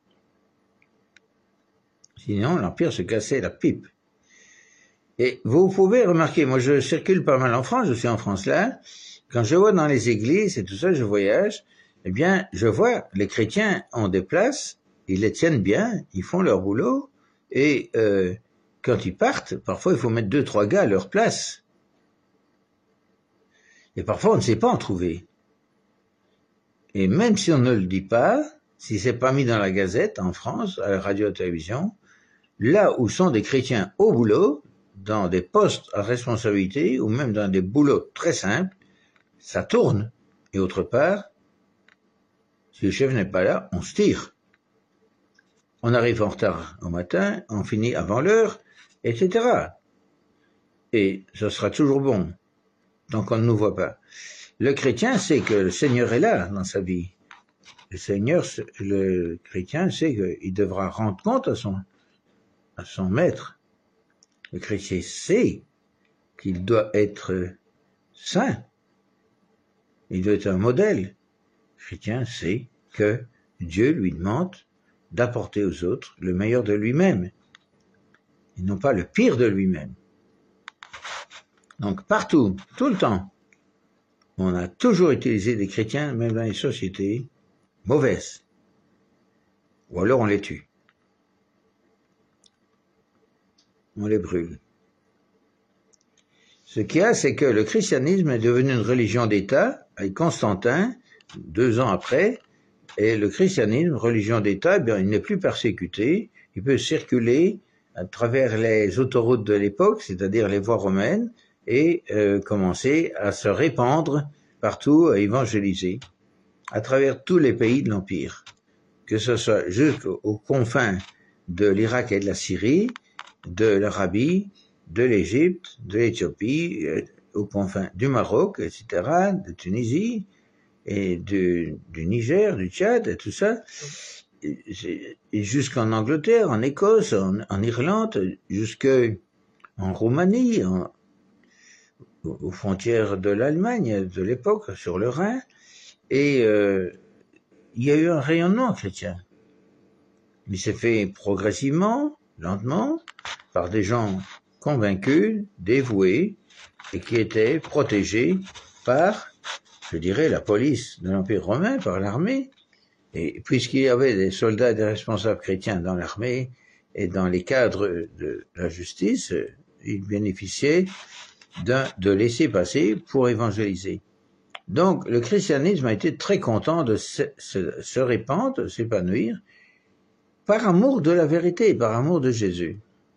Sinon, l'Empire se cassait la pipe. Et vous pouvez remarquer, moi je circule pas mal en France, je suis en France là, quand je vois dans les églises et tout ça, je voyage, eh bien, je vois les chrétiens ont des places, ils les tiennent bien, ils font leur boulot, et euh, quand ils partent, parfois il faut mettre deux, trois gars à leur place. Et parfois on ne sait pas en trouver. Et même si on ne le dit pas, si c'est pas mis dans la gazette en France, à la radio et à la télévision, là où sont des chrétiens au boulot, dans des postes à responsabilité ou même dans des boulots très simples, ça tourne. Et autre part, si le chef n'est pas là, on se tire. On arrive en retard au matin, on finit avant l'heure, et cetera. Et ça sera toujours bon, tant qu'on ne nous voit pas. Le chrétien sait que le Seigneur est là dans sa vie. Le Seigneur, le chrétien sait qu'il devra rendre compte à son, à son maître. Le chrétien sait qu'il doit être saint. Il doit être un modèle. Le chrétien sait que Dieu lui demande d'apporter aux autres le meilleur de lui-même, et non pas le pire de lui-même. Donc partout, tout le temps, on a toujours utilisé des chrétiens, même dans les sociétés mauvaises. Ou alors on les tue. On les brûle. Ce qu'il y a, c'est que le christianisme est devenu une religion d'État, avec Constantin, deux ans après, et le christianisme, religion d'État, eh bien, il n'est plus persécuté, il peut circuler à travers les autoroutes de l'époque, c'est-à-dire les voies romaines, et euh, commencer à se répandre partout, à évangéliser, à travers tous les pays de l'Empire, que ce soit jusqu'aux confins de l'Irak et de la Syrie, de l'Arabie, de l'Égypte, de l'Éthiopie, euh, aux confins du Maroc, et cetera, de Tunisie, et du, du Niger, du Tchad, et tout ça, et, et jusqu'en Angleterre, en Écosse, en, en Irlande, jusqu'en Roumanie, en, aux frontières de l'Allemagne de l'époque, sur le Rhin, et euh, il y a eu un rayonnement chrétien. Il s'est fait progressivement, lentement, par des gens convaincus, dévoués, et qui étaient protégés par, je dirais, la police de l'Empire romain, par l'armée. Et puisqu'il y avait des soldats et des responsables chrétiens dans l'armée et dans les cadres de la justice, ils bénéficiaient d'un, de laisser-passer pour évangéliser. Donc, le christianisme a été très content de se, se, se répandre, de s'épanouir, par amour de la vérité, par amour de Jésus.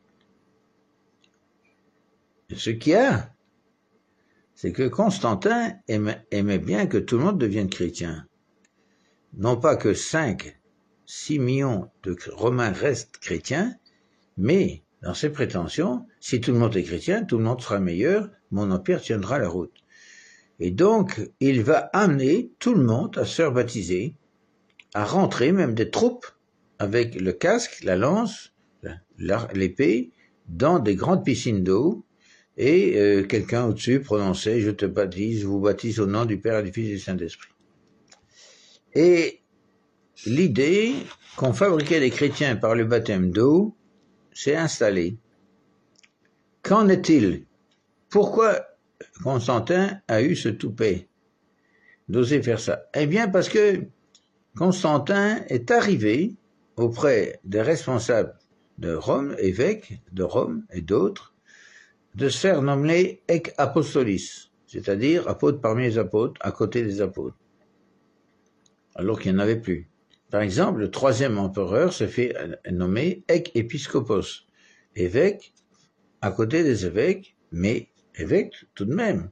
Ce qu'il y a, c'est que Constantin aimait, aimait bien que tout le monde devienne chrétien. Non pas que cinq, six millions de Romains restent chrétiens, mais dans ses prétentions, si tout le monde est chrétien, tout le monde sera meilleur, mon empire tiendra la route. Et donc, il va amener tout le monde à se faire baptiser, à rentrer même des troupes avec le casque, la lance, l'épée, dans des grandes piscines d'eau, et euh, quelqu'un au-dessus prononçait « Je te baptise, je vous baptise au nom du Père et du Fils et du Saint-Esprit ». Et l'idée qu'on fabriquait les chrétiens par le baptême d'eau s'est installée. Qu'en est-il? Pourquoi Constantin a eu ce toupet d'oser faire ça? Eh bien parce que Constantin est arrivé auprès des responsables de Rome, évêques de Rome et d'autres, de se faire nommer ec apostolis, c'est-à-dire apôtre parmi les apôtres, à côté des apôtres, alors qu'il n'y en avait plus. Par exemple, le troisième empereur se fait nommer ec épiscopos, évêque à côté des évêques, mais évêque tout de même.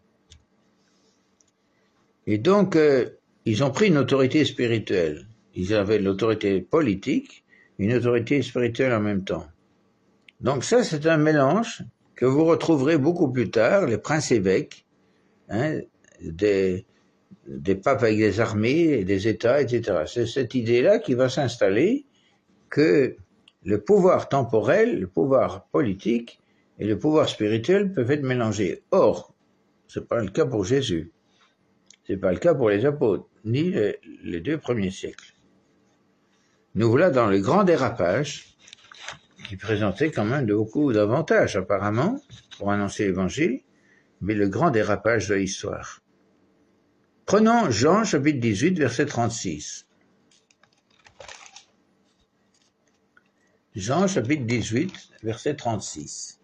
Et donc, euh, ils ont pris une autorité spirituelle. Ils avaient l'autorité politique, une autorité spirituelle en même temps. Donc ça, c'est un mélange que vous retrouverez beaucoup plus tard, les princes-évêques, hein, des, des papes avec des armées, et des États, et cetera. C'est cette idée-là qui va s'installer, que le pouvoir temporel, le pouvoir politique et le pouvoir spirituel peuvent être mélangés. Or, ce n'est pas le cas pour Jésus. Ce n'est pas le cas pour les apôtres, ni les, les deux premiers siècles. Nous voilà dans le grand dérapage, qui présentait quand même de beaucoup d'avantages apparemment, pour annoncer l'évangile, mais le grand dérapage de l'histoire. Prenons Jean chapitre dix-huit, verset trente-six. Jean chapitre dix-huit, verset trente-six.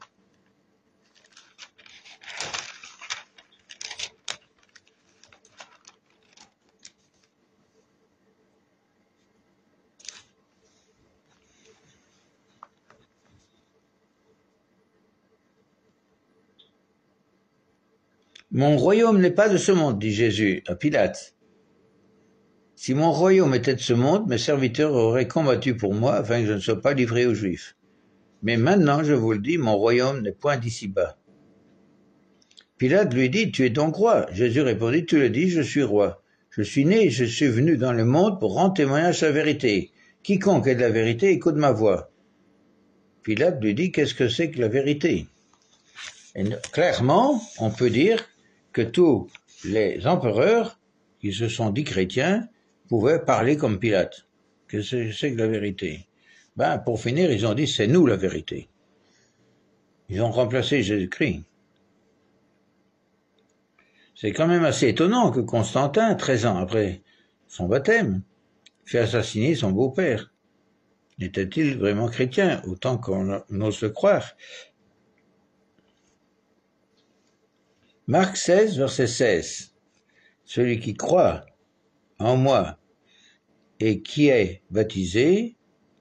Mon royaume n'est pas de ce monde, dit Jésus à Pilate. Si mon royaume était de ce monde, mes serviteurs auraient combattu pour moi afin que je ne sois pas livré aux Juifs. Mais maintenant, je vous le dis, mon royaume n'est point d'ici-bas. Pilate lui dit, tu es donc roi. Jésus répondit, tu le dis, je suis roi. Je suis né et je suis venu dans le monde pour rendre témoignage à la vérité. Quiconque est de la vérité, écoute ma voix. Pilate lui dit, qu'est-ce que c'est que la vérité? Et clairement, on peut dire que tous les empereurs qui se sont dits chrétiens pouvaient parler comme Pilate. Qu'est-ce que c'est que la vérité? Ben, pour finir, ils ont dit, c'est nous la vérité. Ils ont remplacé Jésus-Christ. C'est quand même assez étonnant que Constantin, treize ans après son baptême, fait assassiner son beau-père. Était-il vraiment chrétien, autant qu'on ose le croire? Marc seize, verset seize. Celui qui croit en moi et qui est baptisé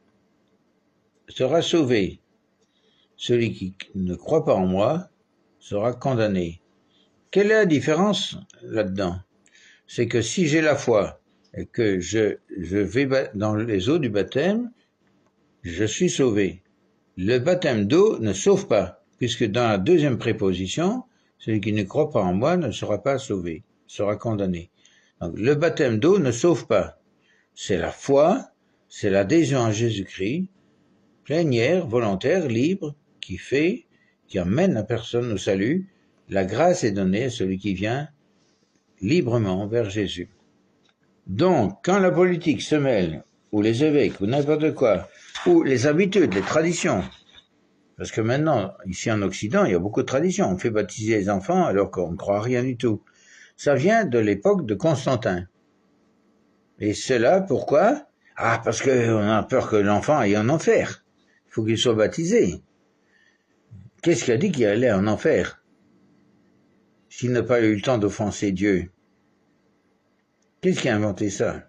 sera sauvé. Celui qui ne croit pas en moi sera condamné. Quelle est la différence là-dedans? C'est que si j'ai la foi et que je, je vais dans les eaux du baptême, je suis sauvé. Le baptême d'eau ne sauve pas, puisque dans la deuxième préposition, celui qui ne croit pas en moi ne sera pas sauvé, sera condamné. Donc, le baptême d'eau ne sauve pas. C'est la foi, c'est l'adhésion à Jésus-Christ, plénière, volontaire, libre, qui fait, qui amène la personne au salut. La grâce est donnée à celui qui vient librement vers Jésus. Donc, quand la politique se mêle, ou les évêques, ou n'importe quoi, ou les habitudes, les traditions, parce que maintenant, ici en Occident, il y a beaucoup de traditions. On fait baptiser les enfants alors qu'on ne croit rien du tout. Ça vient de l'époque de Constantin. Et cela, pourquoi? Ah, parce qu'on a peur que l'enfant aille en enfer. Il faut qu'il soit baptisé. Qu'est-ce qu'il a dit qu'il allait en enfer? S'il n'a pas eu le temps d'offenser Dieu. Qu'est-ce qui a inventé ça?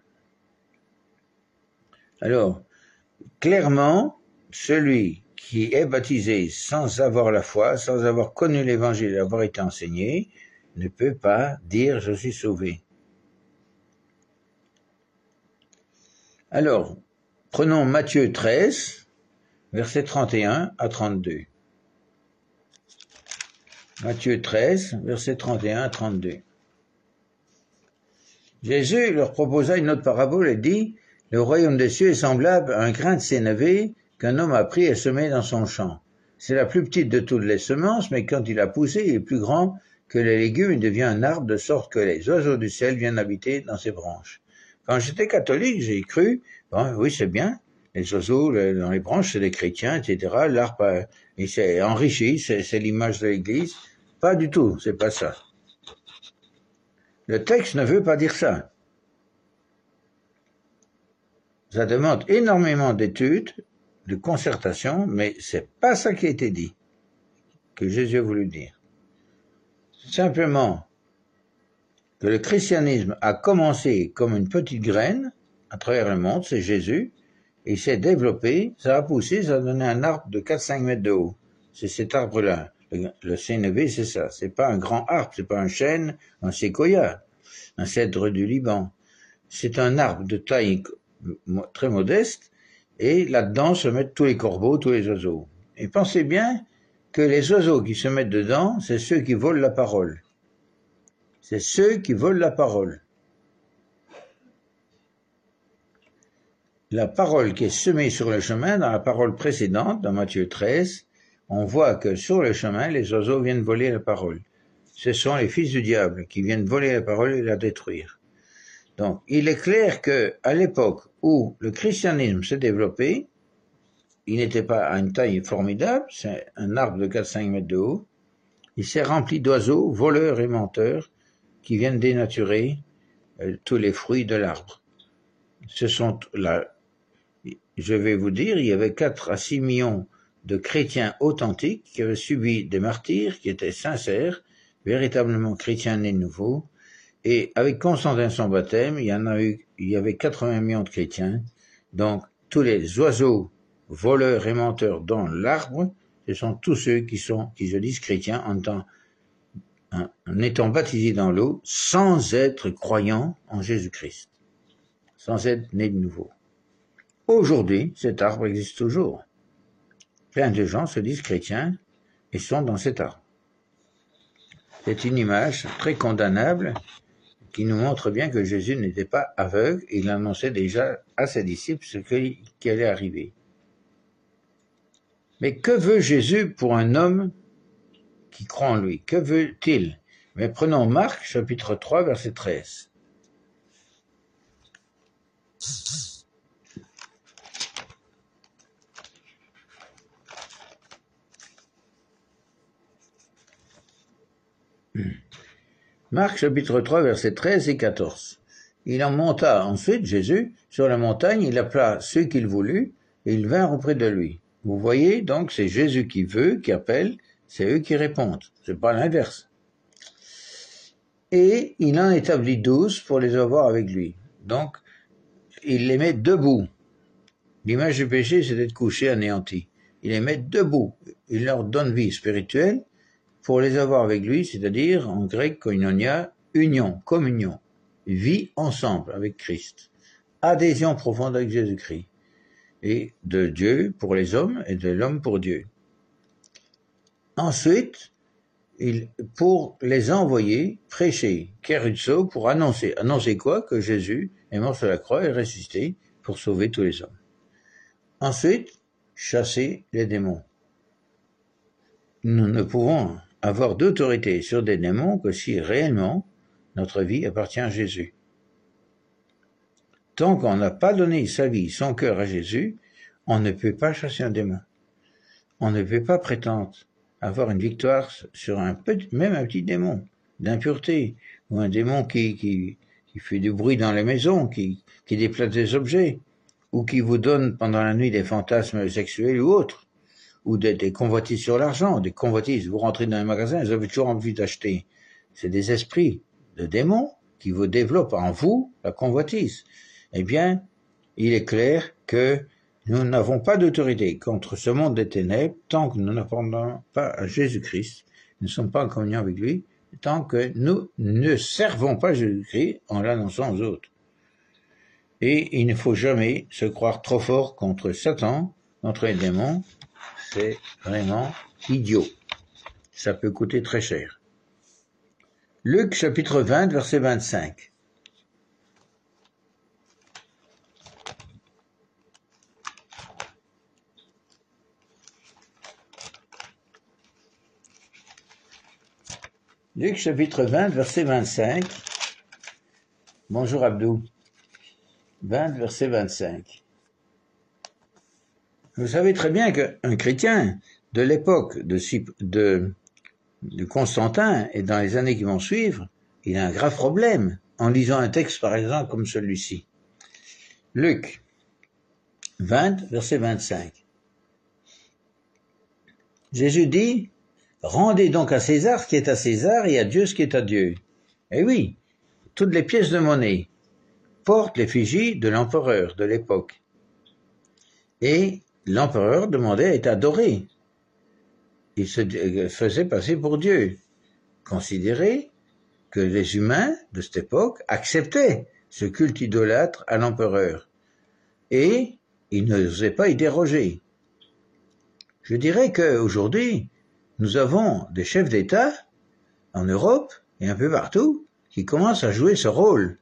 Alors, clairement, celui qui est baptisé sans avoir la foi, sans avoir connu l'évangile et avoir été enseigné, ne peut pas dire « je suis sauvé ». Alors, prenons Matthieu treize, versets trente et un à trente-deux. Matthieu treize, versets trente et un à trente-deux. Jésus leur proposa une autre parabole et dit « Le royaume des cieux est semblable à un grain de sénévé qu'un homme a pris et semé dans son champ. C'est la plus petite de toutes les semences, mais quand il a poussé, il est plus grand que les légumes, il devient un arbre de sorte que les oiseaux du ciel viennent habiter dans ses branches. » Quand j'étais catholique, j'ai cru, bon, oui, c'est bien, les oiseaux dans les branches, c'est des chrétiens, et cetera. L'arbre, il s'est enrichi, c'est l'image de l'Église. Pas du tout, c'est pas ça. Le texte ne veut pas dire ça. Ça demande énormément d'études, de concertation, mais c'est pas ça qui a été dit, que Jésus a voulu dire. Simplement que le christianisme a commencé comme une petite graine à travers le monde, c'est Jésus, et il s'est développé, ça a poussé, ça a donné un arbre de quatre à cinq mètres de haut. C'est cet arbre-là. Le, le sénévé, c'est ça. C'est pas un grand arbre, c'est pas un chêne, un séquoia, un cèdre du Liban. C'est un arbre de taille très modeste, et là-dedans se mettent tous les corbeaux, tous les oiseaux. Et pensez bien que les oiseaux qui se mettent dedans, c'est ceux qui volent la parole. C'est ceux qui volent la parole. La parole qui est semée sur le chemin, dans la parole précédente, dans Matthieu treize, on voit que sur le chemin, les oiseaux viennent voler la parole. ce sont les fils du diable qui viennent voler la parole et la détruire. Donc, il est clair que à l'époque où le christianisme s'est développé, il n'était pas à une taille formidable, c'est un arbre de quatre à cinq mètres de haut, il s'est rempli d'oiseaux, voleurs et menteurs, qui viennent dénaturer euh, tous les fruits de l'arbre. Ce sont là, je vais vous dire, il y avait quatre à six millions de chrétiens authentiques qui avaient subi des martyrs, qui étaient sincères, véritablement chrétiens nés de nouveau, et avec Constantin son baptême, il y en a eu, il y avait quatre-vingts millions de chrétiens. Donc, tous les oiseaux, voleurs et menteurs dans l'arbre, ce sont tous ceux qui sont, qui se disent chrétiens en étant, en étant baptisés dans l'eau, sans être croyants en Jésus-Christ, sans être nés de nouveau. Aujourd'hui, cet arbre existe toujours. Plein de gens se disent chrétiens et sont dans cet arbre. C'est une image très condamnable qui nous montre bien que Jésus n'était pas aveugle, il annonçait déjà à ses disciples ce qui allait arriver. Mais que veut Jésus pour un homme qui croit en lui? Que veut-il? Mais prenons Marc, chapitre trois, verset treize. Marc chapitre trois, versets treize et quatorze. Il en monta ensuite, Jésus, sur la montagne, il appela ceux qu'il voulut, et ils vinrent auprès de lui. Vous voyez, donc, c'est Jésus qui veut, qui appelle, c'est eux qui répondent. C'est pas l'inverse. Et il en établit douze pour les avoir avec lui. Donc, il les met debout. L'image du péché, c'est d'être couché, anéanti. Il les met debout. Il leur donne vie spirituelle, pour les avoir avec lui, c'est-à-dire, en grec, koinonia, union, communion, vie ensemble avec Christ, adhésion profonde avec Jésus-Christ, et de Dieu pour les hommes et de l'homme pour Dieu. Ensuite, il, pour les envoyer prêcher, keruzo, pour annoncer. Annoncer quoi? Que Jésus est mort sur la croix et ressuscité pour sauver tous les hommes. Ensuite, chasser les démons. Nous ne pouvons avoir d'autorité sur des démons que si réellement notre vie appartient à Jésus. Tant qu'on n'a pas donné sa vie, son cœur à Jésus, on ne peut pas chasser un démon. On ne peut pas prétendre avoir une victoire sur un petit, même un petit démon d'impureté, ou un démon qui, qui, qui fait du bruit dans les maisons, qui, qui déplace des objets, ou qui vous donne pendant la nuit des fantasmes sexuels ou autres. Ou des, des convoitises sur l'argent, des convoitises. Vous rentrez dans un magasin, vous avez toujours envie d'acheter. C'est des esprits de démons qui vous développent en vous la convoitise. Eh bien, il est clair que nous n'avons pas d'autorité contre ce monde des ténèbres tant que nous n'apprendrons pas à Jésus-Christ. Nous ne sommes pas en communion avec lui, tant que nous ne servons pas Jésus-Christ en l'annonçant aux autres. Et il ne faut jamais se croire trop fort contre Satan, contre les démons. C'est vraiment idiot. Ça peut coûter très cher. Luc chapitre vingt, verset vingt-cinq. Luc chapitre vingt, verset vingt-cinq. Bonjour Abdou. vingt, verset vingt-cinq. Vous savez très bien qu'un chrétien de l'époque de, de, de Constantin et dans les années qui vont suivre, il a un grave problème en lisant un texte par exemple comme celui-ci. Luc vingt, verset vingt-cinq. Jésus dit, « Rendez donc à César ce qui est à César et à Dieu ce qui est à Dieu. » Eh oui, toutes les pièces de monnaie portent l'effigie de l'empereur de l'époque. Et l'empereur demandait à être adoré. Il se faisait passer pour Dieu. Considérez que les humains de cette époque acceptaient ce culte idolâtre à l'empereur. Et ils n'osaient pas y déroger. Je dirais qu'aujourd'hui, nous avons des chefs d'État en Europe et un peu partout qui commencent à jouer ce rôle.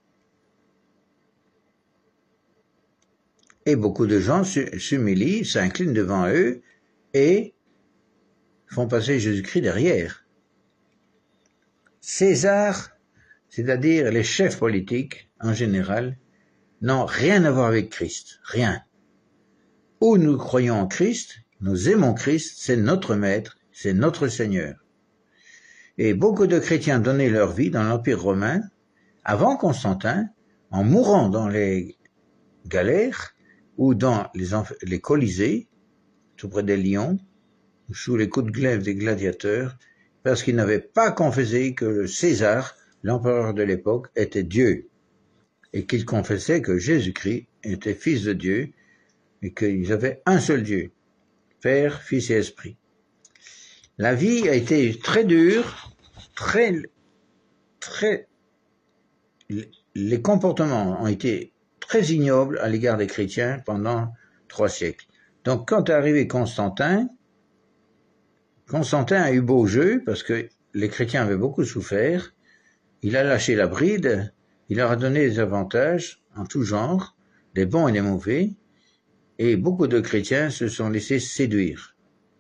Et beaucoup de gens s'humilient, s'inclinent devant eux et font passer Jésus-Christ derrière. César, c'est-à-dire les chefs politiques en général, n'ont rien à voir avec Christ, rien. Où nous croyons en Christ, nous aimons Christ, c'est notre Maître, c'est notre Seigneur. Et beaucoup de chrétiens donnaient leur vie dans l'Empire romain, avant Constantin, en mourant dans les galères ou dans les, les colisées, tout près des lions, ou sous les coups de glaive des gladiateurs, parce qu'ils n'avaient pas confessé que le César, l'empereur de l'époque, était Dieu, et qu'ils confessaient que Jésus-Christ était fils de Dieu, et qu'ils avaient un seul Dieu, Père, Fils et Esprit. La vie a été très dure, très, très, les comportements ont été très ignobles à l'égard des chrétiens pendant trois siècles. Donc, quand est arrivé Constantin, Constantin a eu beau jeu, parce que les chrétiens avaient beaucoup souffert, il a lâché la bride, il leur a donné des avantages en tout genre, des bons et des mauvais, et beaucoup de chrétiens se sont laissés séduire.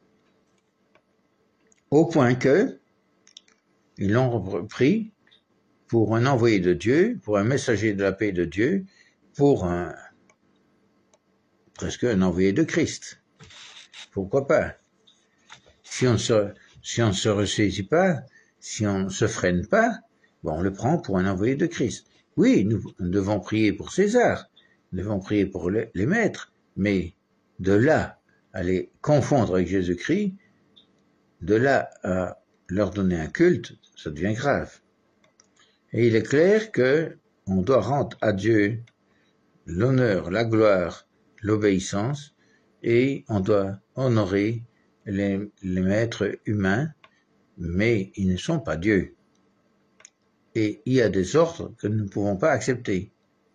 Au point que, ils l'ont pris pour un envoyé de Dieu, pour un messager de la paix de Dieu, pour un, presque un envoyé de Christ. Pourquoi pas? Si on se, si on ne se ressaisit pas, si on ne se freine pas, bon, on le prend pour un envoyé de Christ. Oui, nous, nous devons prier pour César, nous devons prier pour les, les maîtres, mais de là à les confondre avec Jésus-Christ, de là à leur donner un culte, ça devient grave. Et il est clair que on doit rendre à Dieu l'honneur, la gloire, l'obéissance, et on doit honorer les, les maîtres humains, mais ils ne sont pas Dieu. Et il y a des ordres que nous ne pouvons pas accepter.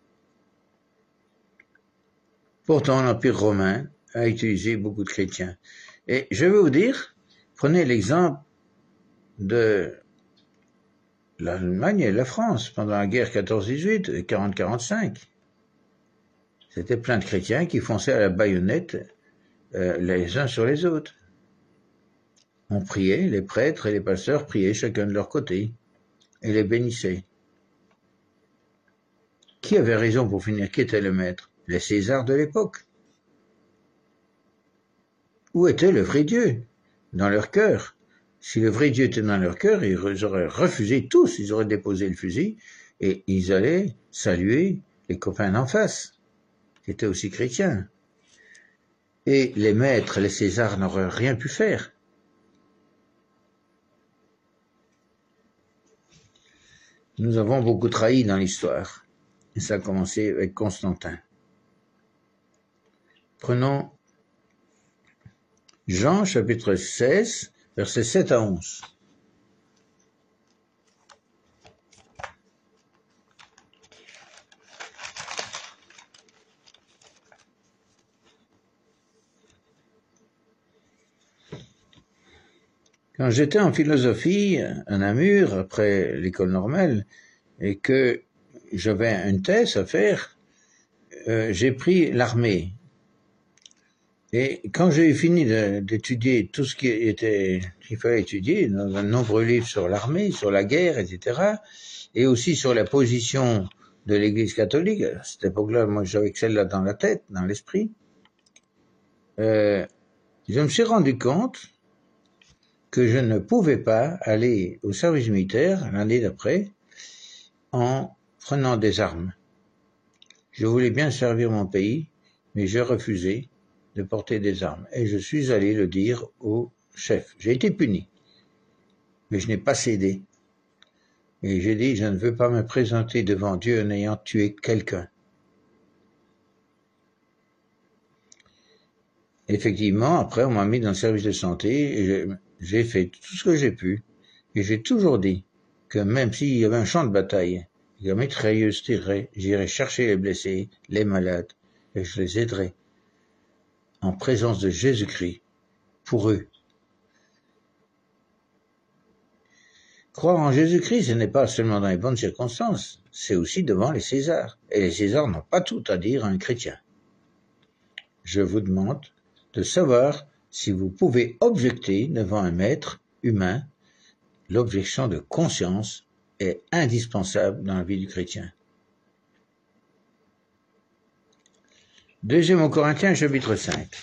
Pourtant, l'Empire romain a utilisé beaucoup de chrétiens. Et je vais vous dire, prenez l'exemple de l'Allemagne et la France pendant la guerre quatorze dix-huit et quarante quarante-cinq. C'était plein de chrétiens qui fonçaient à la baïonnette euh, les uns sur les autres. On priait, les prêtres et les pasteurs priaient chacun de leur côté et les bénissaient. Qui avait raison pour finir? Qui était le maître? Les Césars de l'époque. Où était le vrai Dieu? Dans leur cœur. Si le vrai Dieu était dans leur cœur, ils auraient refusé tous, ils auraient déposé le fusil et ils allaient saluer les copains d'en face, qui étaient aussi chrétiens. Et les maîtres, les Césars n'auraient rien pu faire. Nous avons beaucoup trahi dans l'histoire. Et ça a commencé avec Constantin. Prenons Jean chapitre seize, versets sept à onze. Quand j'étais en philosophie à Namur, après l'école normale, et que j'avais une thèse à faire, euh, j'ai pris l'armée. Et quand j'ai fini d'étudier tout ce qui était qu'il fallait étudier, dans un nombreux livres sur l'armée, sur la guerre, et cetera, et aussi sur la position de l'Église catholique, à cette époque-là, moi j'avais que celle-là dans la tête, dans l'esprit, euh, je me suis rendu compte que je ne pouvais pas aller au service militaire l'année d'après en prenant des armes. Je voulais bien servir mon pays, mais je refusais de porter des armes. Et je suis allé le dire au chef. J'ai été puni, mais je n'ai pas cédé. Et j'ai dit, je ne veux pas me présenter devant Dieu en ayant tué quelqu'un. Effectivement, après, on m'a mis dans le service de santé, et j'ai fait tout ce que j'ai pu, et j'ai toujours dit que même s'il y avait un champ de bataille, la mitrailleuse tirerait, j'irais chercher les blessés, les malades, et je les aiderais, en présence de Jésus-Christ, pour eux. Croire en Jésus-Christ, ce n'est pas seulement dans les bonnes circonstances, c'est aussi devant les Césars. Et les Césars n'ont pas tout à dire à un chrétien. Je vous demande de savoir si vous pouvez objecter devant un maître humain l'objection de conscience est indispensable dans la vie du chrétien. Deuxième aux Corinthiens, chapitre cinq.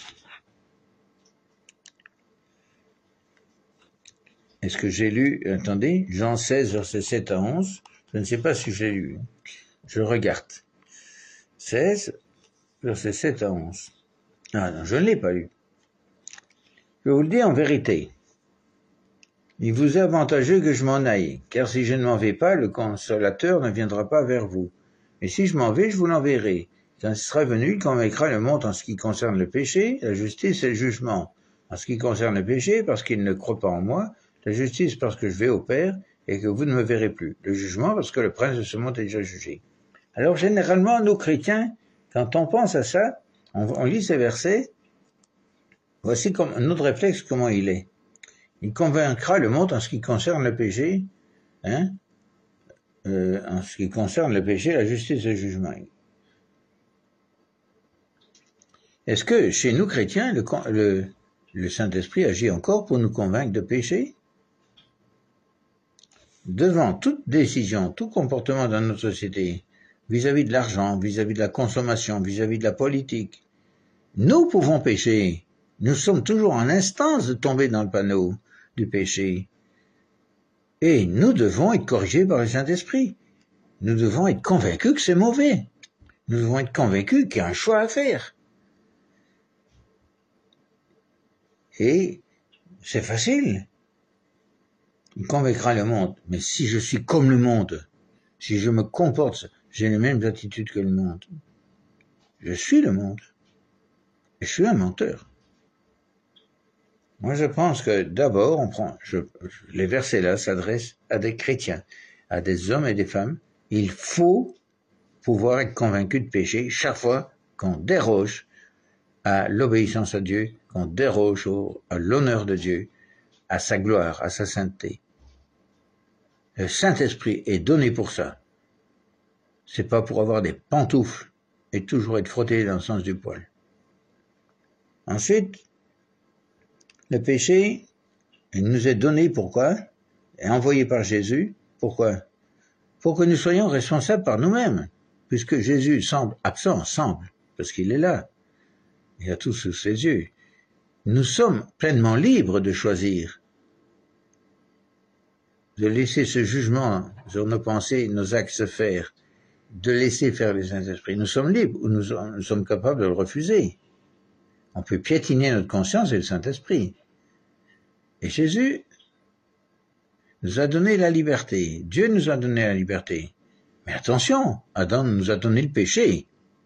Est-ce que j'ai lu, attendez, Jean seize, versets sept à onze, je ne sais pas si j'ai lu, je regarde. seize, versets sept à onze. Ah non, je ne l'ai pas lu. Je vous le dis en vérité. Il vous est avantageux que je m'en aille, car si je ne m'en vais pas, le consolateur ne viendra pas vers vous. Mais si je m'en vais, je vous l'enverrai. Quand il sera venu, il convaincra le monde en ce qui concerne le péché, la justice et le jugement. En ce qui concerne le péché, parce qu'il ne croit pas en moi, la justice parce que je vais au Père et que vous ne me verrez plus. Le jugement parce que le prince de ce monde est déjà jugé. Alors généralement, nous chrétiens, quand on pense à ça, on, on lit ces versets, voici comme, notre réflexe comment il est. Il convaincra le monde en ce qui concerne le péché, hein, euh, en ce qui concerne le péché, la justice et le jugement. Est-ce que chez nous chrétiens, le, le, le Saint-Esprit agit encore pour nous convaincre de péché? Devant toute décision, tout comportement dans notre société, vis-à-vis de l'argent, vis-à-vis de la consommation, vis-à-vis de la politique, nous pouvons pécher. Nous sommes toujours en instance de tomber dans le panneau du péché. Et nous devons être corrigés par le Saint-Esprit. Nous devons être convaincus que c'est mauvais. Nous devons être convaincus qu'il y a un choix à faire. Et c'est facile. Il convaincra le monde. Mais si je suis comme le monde, si je me comporte, j'ai les mêmes attitudes que le monde, je suis le monde. Et je suis un menteur. Moi, je pense que d'abord, on prend, je, les versets là s'adressent à des chrétiens, à des hommes et des femmes. Il faut pouvoir être convaincu de péché chaque fois qu'on déroge à l'obéissance à Dieu, qu'on déroge au, à l'honneur de Dieu, à sa gloire, à sa sainteté. Le Saint-Esprit est donné pour ça. C'est pas pour avoir des pantoufles et toujours être frotté dans le sens du poil. Ensuite, le péché, il nous est donné pourquoi? Et envoyé par Jésus. Pourquoi? Pour que nous soyons responsables par nous-mêmes. Puisque Jésus semble absent, semble, parce qu'il est là. Il a tout sous ses yeux. Nous sommes pleinement libres de choisir, de laisser ce jugement sur nos pensées, nos actes se faire, de laisser faire les Saint-Esprit. Nous sommes libres, ou nous, nous sommes capables de le refuser. On peut piétiner notre conscience et le Saint-Esprit. Et Jésus nous a donné la liberté. Dieu nous a donné la liberté. Mais attention, Adam nous a donné le péché.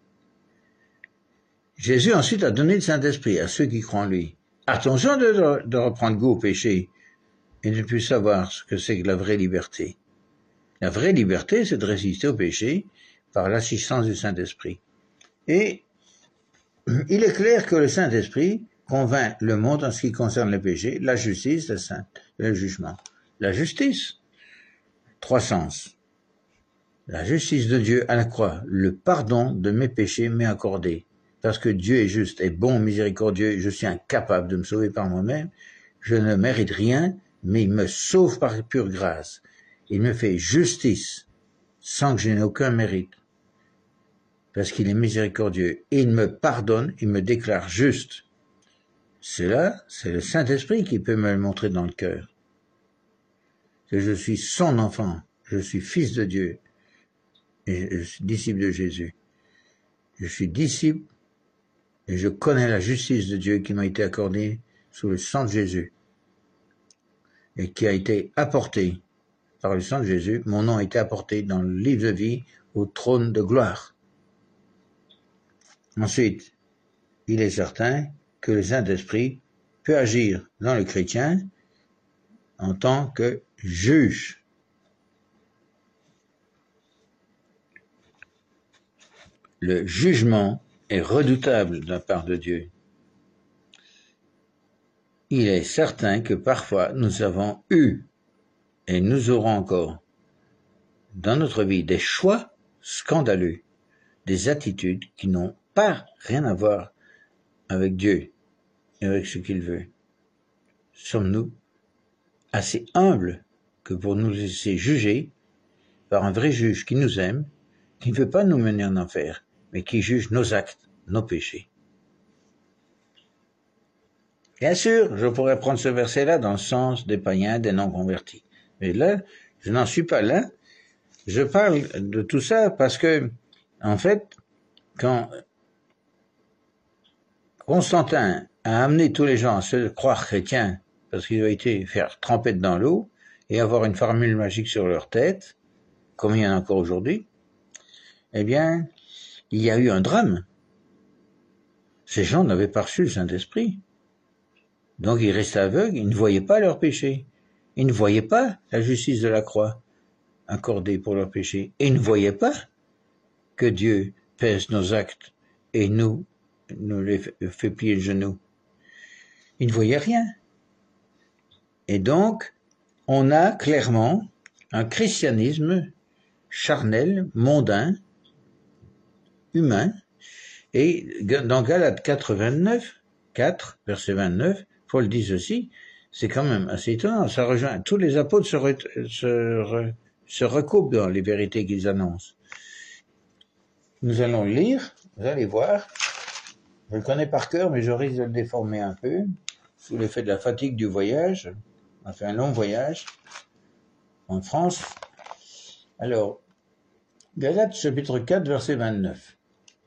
Jésus ensuite a donné le Saint-Esprit à ceux qui croient en lui. Attention de, de, de reprendre goût au péché et de ne plus savoir ce que c'est que la vraie liberté. La vraie liberté, c'est de résister au péché par l'assistance du Saint-Esprit. Et il est clair que le Saint-Esprit convainc le monde en ce qui concerne le péché, la justice, le, saint, le jugement. La justice, trois sens. La justice de Dieu à la croix, le pardon de mes péchés m'est accordé. Parce que Dieu est juste et bon, miséricordieux, je suis incapable de me sauver par moi-même, je ne mérite rien, mais il me sauve par pure grâce. Il me fait justice, sans que je n'ai aucun mérite. Parce qu'il est miséricordieux. Et il me pardonne, il me déclare juste. C'est là, c'est le Saint-Esprit qui peut me le montrer dans le cœur. Que je suis son enfant, je suis fils de Dieu, et je suis disciple de Jésus. Je suis disciple, et je connais la justice de Dieu qui m'a été accordée sous le sang de Jésus, et qui a été apportée par le sang de Jésus. Mon nom a été apporté dans le livre de vie au trône de gloire. Ensuite, il est certain que le Saint-Esprit peut agir dans le chrétien en tant que juge. Le jugement est redoutable de la part de Dieu. Il est certain que parfois nous avons eu et nous aurons encore dans notre vie des choix scandaleux, des attitudes qui n'ont pas rien à voir avec Dieu et avec ce qu'il veut. Sommes-nous assez humbles que pour nous laisser juger par un vrai juge qui nous aime, qui ne veut pas nous mener en enfer, mais qui juge nos actes, nos péchés. Bien sûr, je pourrais prendre ce verset-là dans le sens des païens, des non-convertis. Mais là, je n'en suis pas là. Je parle de tout ça parce que, en fait, quand Constantin a amené tous les gens à se croire chrétiens parce qu'ils ont été faire tremper dans l'eau et avoir une formule magique sur leur tête, comme il y en a encore aujourd'hui, eh bien, il y a eu un drame. Ces gens n'avaient pas reçu le Saint-Esprit. Donc ils restaient aveugles, ils ne voyaient pas leurs péchés. Ils ne voyaient pas la justice de la croix accordée pour leurs péchés. Et ils ne voyaient pas que Dieu pèse nos actes et nous, nous les fait plier le genou. Ils ne voyaient rien. Et donc, on a clairement un christianisme charnel, mondain, humain. Et dans Galates quatre, vingt-neuf, quatre, verset vingt-neuf, Paul dit ceci, c'est quand même assez étonnant, ça rejoint, tous les apôtres se, re, se, re, se recoupent dans les vérités qu'ils annoncent. Nous allons le lire, vous allez voir, je le connais par cœur, mais je risque de le déformer un peu, sous l'effet de la fatigue du voyage. On a fait un long voyage en France. Alors, Galates chapitre quatre, verset vingt-neuf.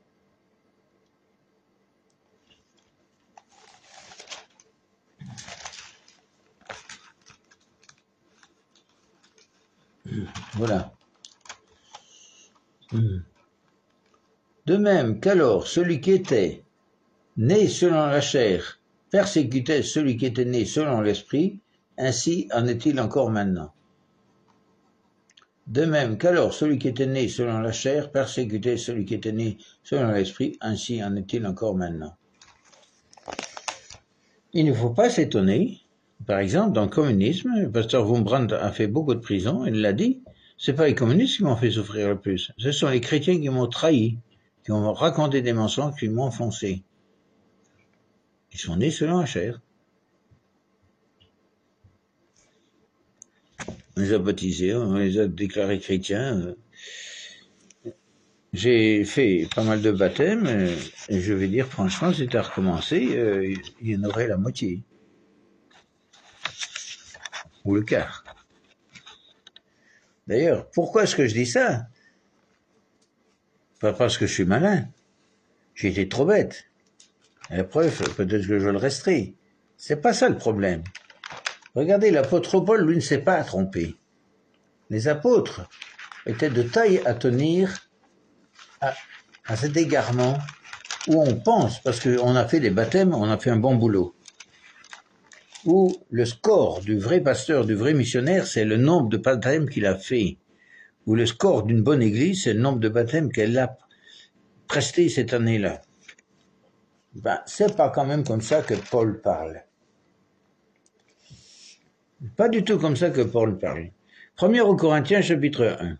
Voilà. De même qu'alors celui qui était né selon la chair persécutait celui qui était né selon l'esprit, ainsi en est-il encore maintenant. De même qu'alors celui qui était né selon la chair persécutait celui qui était né selon l'esprit, ainsi en est-il encore maintenant. Il ne faut pas s'étonner, par exemple, dans le communisme, le pasteur Wurmbrand a fait beaucoup de prison, il l'a dit, c'est pas les communistes qui m'ont fait souffrir le plus, ce sont les chrétiens qui m'ont trahi, qui m'ont raconté des mensonges, qui m'ont enfoncé. Ils sont nés selon la chair. On les a baptisés, on les a déclarés chrétiens. J'ai fait pas mal de baptêmes, et je vais dire franchement, si c'était à recommencer, euh, il y en aurait la moitié. Ou le quart. D'ailleurs, pourquoi est-ce que je dis ça? Pas parce que je suis malin. J'ai été trop bête. Et la preuve, peut-être que je le resterai. C'est pas ça le problème. Regardez, l'apôtre Paul, lui, ne s'est pas trompé. Les apôtres étaient de taille à tenir à, à cet égarement où on pense, parce qu'on a fait des baptêmes, on a fait un bon boulot, où le score du vrai pasteur, du vrai missionnaire, c'est le nombre de baptêmes qu'il a fait, où le score d'une bonne église, c'est le nombre de baptêmes qu'elle a presté cette année-là. Ben, c'est pas quand même comme ça que Paul parle. Pas du tout comme ça que Paul parle. Premier aux Corinthiens, chapitre un.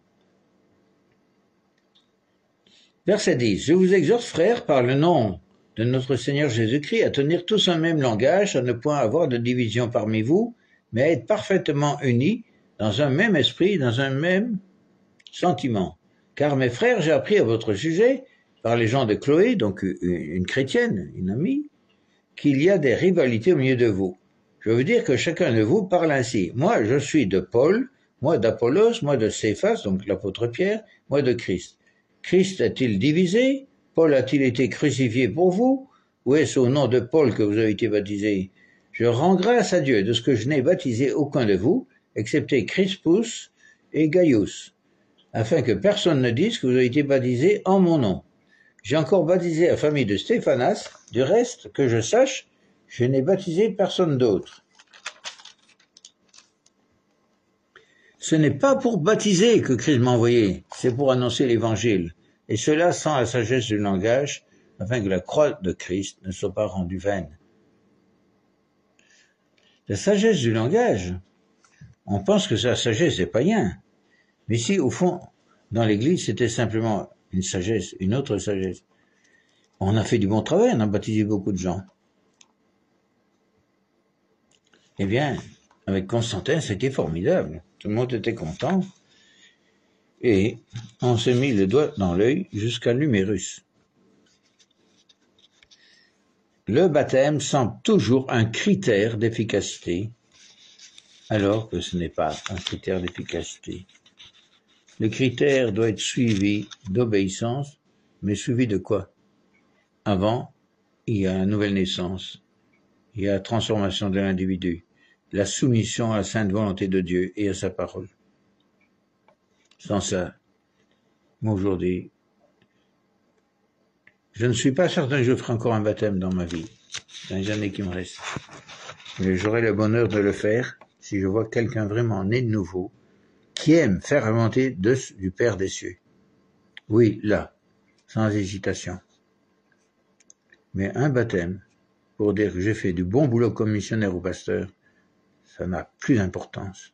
Verset dix. Je vous exhorte, frères, par le nom de notre Seigneur Jésus-Christ, à tenir tous un même langage, à ne point avoir de division parmi vous, mais à être parfaitement unis dans un même esprit, dans un même sentiment. Car mes frères, j'ai appris à votre sujet, par les gens de Chloé, donc une chrétienne, une amie, qu'il y a des rivalités au milieu de vous. Je veux dire que chacun de vous parle ainsi. Moi, je suis de Paul, moi d'Apollos, moi de Céphas, donc l'apôtre Pierre, moi de Christ. Christ a-t-il divisé? Paul a-t-il été crucifié pour vous? Ou est-ce au nom de Paul que vous avez été baptisé? Je rends grâce à Dieu de ce que je n'ai baptisé aucun de vous, excepté Crispus et Gaius, afin que personne ne dise que vous avez été baptisé en mon nom. J'ai encore baptisé la famille de Stéphanas, du reste, que je sache, je n'ai baptisé personne d'autre. Ce n'est pas pour baptiser que Christ m'a envoyé, c'est pour annoncer l'évangile, et cela sans la sagesse du langage, afin que la croix de Christ ne soit pas rendue vaine. La sagesse du langage, on pense que c'est la sagesse des païens, mais ici, au fond, dans l'Église, c'était simplement une sagesse, une autre sagesse. On a fait du bon travail, on a baptisé beaucoup de gens. Eh bien, avec Constantin, c'était formidable. Tout le monde était content. Et on s'est mis le doigt dans l'œil jusqu'à l'humérus. Le baptême semble toujours un critère d'efficacité, alors que ce n'est pas un critère d'efficacité. Le critère doit être suivi d'obéissance, mais suivi de quoi? Avant, il y a la nouvelle naissance, il y a la transformation de l'individu, la soumission à la sainte volonté de Dieu et à sa parole. Sans ça, moi aujourd'hui, je ne suis pas certain que je ferai encore un baptême dans ma vie, dans les années qui me restent. Mais j'aurai le bonheur de le faire si je vois quelqu'un vraiment né de nouveau, qui aime faire la volonté de, du Père des cieux. Oui, là, sans hésitation. Mais un baptême, pour dire que j'ai fait du bon boulot comme missionnaire ou pasteur, ça n'a plus d'importance.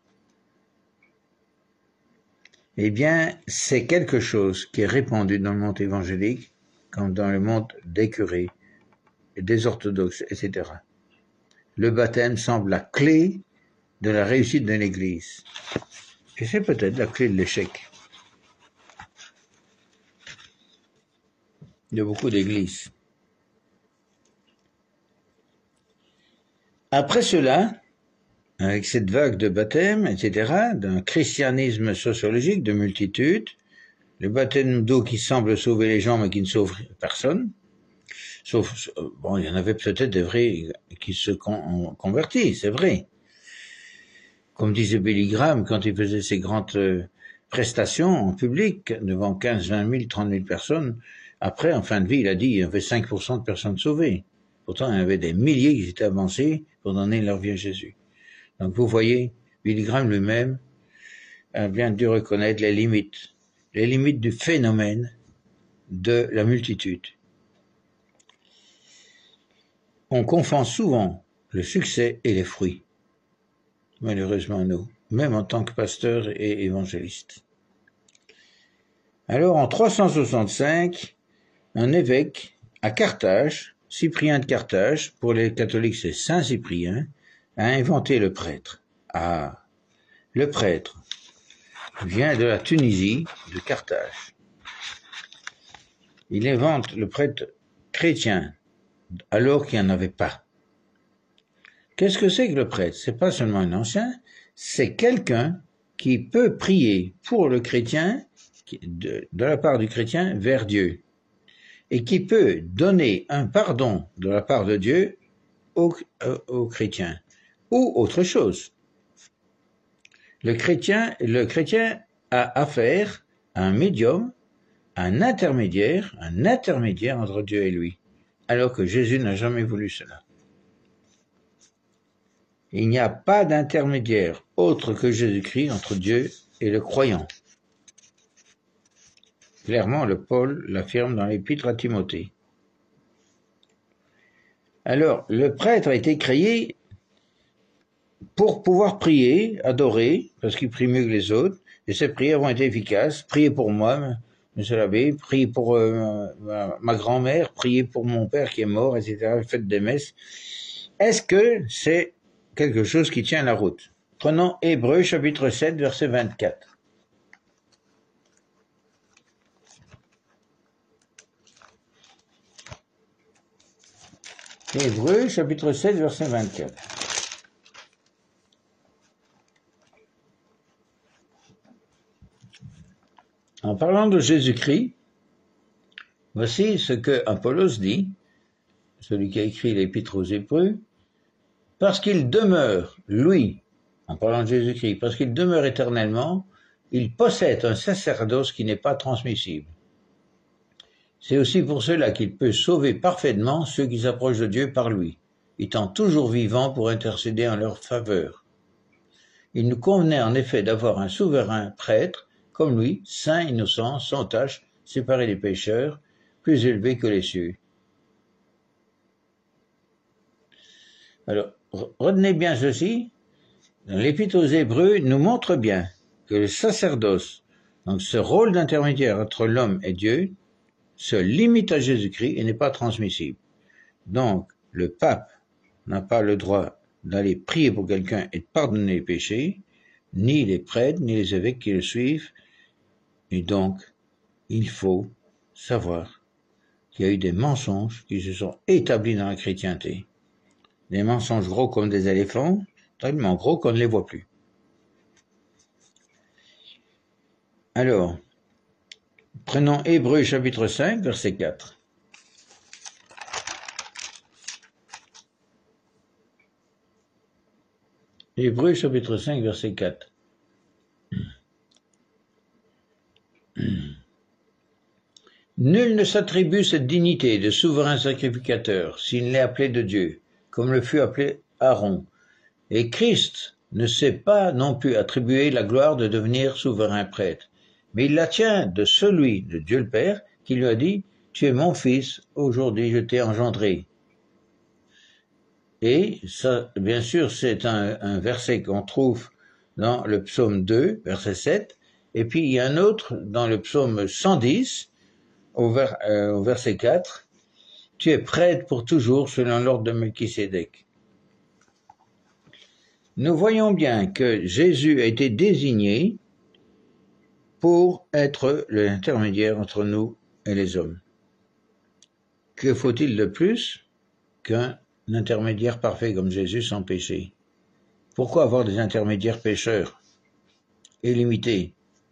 Eh bien, c'est quelque chose qui est répandu dans le monde évangélique, comme dans le monde des curés, des orthodoxes, et cetera. Le baptême semble la clé de la réussite de l'Église. Et c'est peut-être la clé de l'échec de beaucoup d'églises. Après cela, avec cette vague de baptême, et cetera, d'un christianisme sociologique de multitude, le baptême d'eau qui semble sauver les gens mais qui ne sauve personne, sauf, bon, il y en avait peut-être des vrais qui se con convertis, c'est vrai. Comme disait Billy Graham quand il faisait ses grandes euh, prestations en public, devant quinze, vingt mille, trente mille personnes, après, en fin de vie, il a dit qu'il y avait cinq pour cent de personnes sauvées. Pourtant, il y avait des milliers qui s'étaient avancés pour donner leur vie à Jésus. Donc vous voyez, Billy Graham lui-même a bien dû reconnaître les limites, les limites du phénomène de la multitude. On confond souvent le succès et les fruits. Malheureusement, nous, même en tant que pasteur et évangéliste. Alors, en trois cent soixante-cinq, un évêque à Carthage, Cyprien de Carthage, pour les catholiques c'est Saint Cyprien, a inventé le prêtre. Ah, le prêtre vient de la Tunisie, de Carthage. Il invente le prêtre chrétien, alors qu'il n'y en avait pas. Qu'est-ce que c'est que le prêtre? C'est pas seulement un ancien, c'est quelqu'un qui peut prier pour le chrétien, de, de la part du chrétien, vers Dieu, et qui peut donner un pardon de la part de Dieu au, au, au chrétien, ou autre chose. Le chrétien, le chrétien a affaire à un médium, un intermédiaire, un intermédiaire entre Dieu et lui, alors que Jésus n'a jamais voulu cela. Il n'y a pas d'intermédiaire autre que Jésus-Christ entre Dieu et le croyant. Clairement, le Paul l'affirme dans l'épître à Timothée. Alors, le prêtre a été créé pour pouvoir prier, adorer, parce qu'il prie mieux que les autres, et ces prières vont être efficaces. Priez pour moi, monsieur l'abbé, priez pour euh, ma, ma grand-mère, priez pour mon père qui est mort, et cetera. Faites des messes. Est-ce que c'est quelque chose qui tient la route? Prenons Hébreux chapitre sept, verset vingt-quatre. Hébreux chapitre sept, verset vingt-quatre. En parlant de Jésus-Christ, voici ce que Apollos dit, celui qui a écrit l'épître aux Hébreux, parce qu'il demeure, lui, en parlant de Jésus-Christ, parce qu'il demeure éternellement, il possède un sacerdoce qui n'est pas transmissible. C'est aussi pour cela qu'il peut sauver parfaitement ceux qui s'approchent de Dieu par lui, étant toujours vivant pour intercéder en leur faveur. Il nous convenait en effet d'avoir un souverain prêtre, comme lui, saint, innocent, sans tache, séparé des pécheurs, plus élevé que les cieux. Alors, retenez bien ceci, l'Épître aux Hébreux nous montre bien que le sacerdoce, donc ce rôle d'intermédiaire entre l'homme et Dieu, se limite à Jésus-Christ et n'est pas transmissible. Donc, le pape n'a pas le droit d'aller prier pour quelqu'un et de pardonner les péchés, ni les prêtres, ni les évêques qui le suivent. Et donc, il faut savoir qu'il y a eu des mensonges qui se sont établis dans la chrétienté. Des mensonges gros comme des éléphants, tellement gros qu'on ne les voit plus. Alors, prenons Hébreux chapitre cinq, verset quatre. Hébreux chapitre cinq, verset quatre. Nul ne s'attribue cette dignité de souverain sacrificateur s'il n'est appelé de Dieu, comme le fut appelé Aaron. Et Christ ne s'est pas non plus attribué la gloire de devenir souverain prêtre, mais il la tient de celui de Dieu le Père qui lui a dit « Tu es mon fils, aujourd'hui je t'ai engendré ». Et ça, bien sûr, c'est un, un verset qu'on trouve dans le psaume deux, verset sept, et puis il y a un autre dans le psaume cent dix, au, ver, euh, au verset quatre, « Tu es prêtre pour toujours selon l'ordre de Melchisédek ». Nous voyons bien que Jésus a été désigné pour être l'intermédiaire entre nous et les hommes. Que faut-il de plus qu'un intermédiaire parfait comme Jésus sans péché? Pourquoi avoir des intermédiaires pécheurs illimités?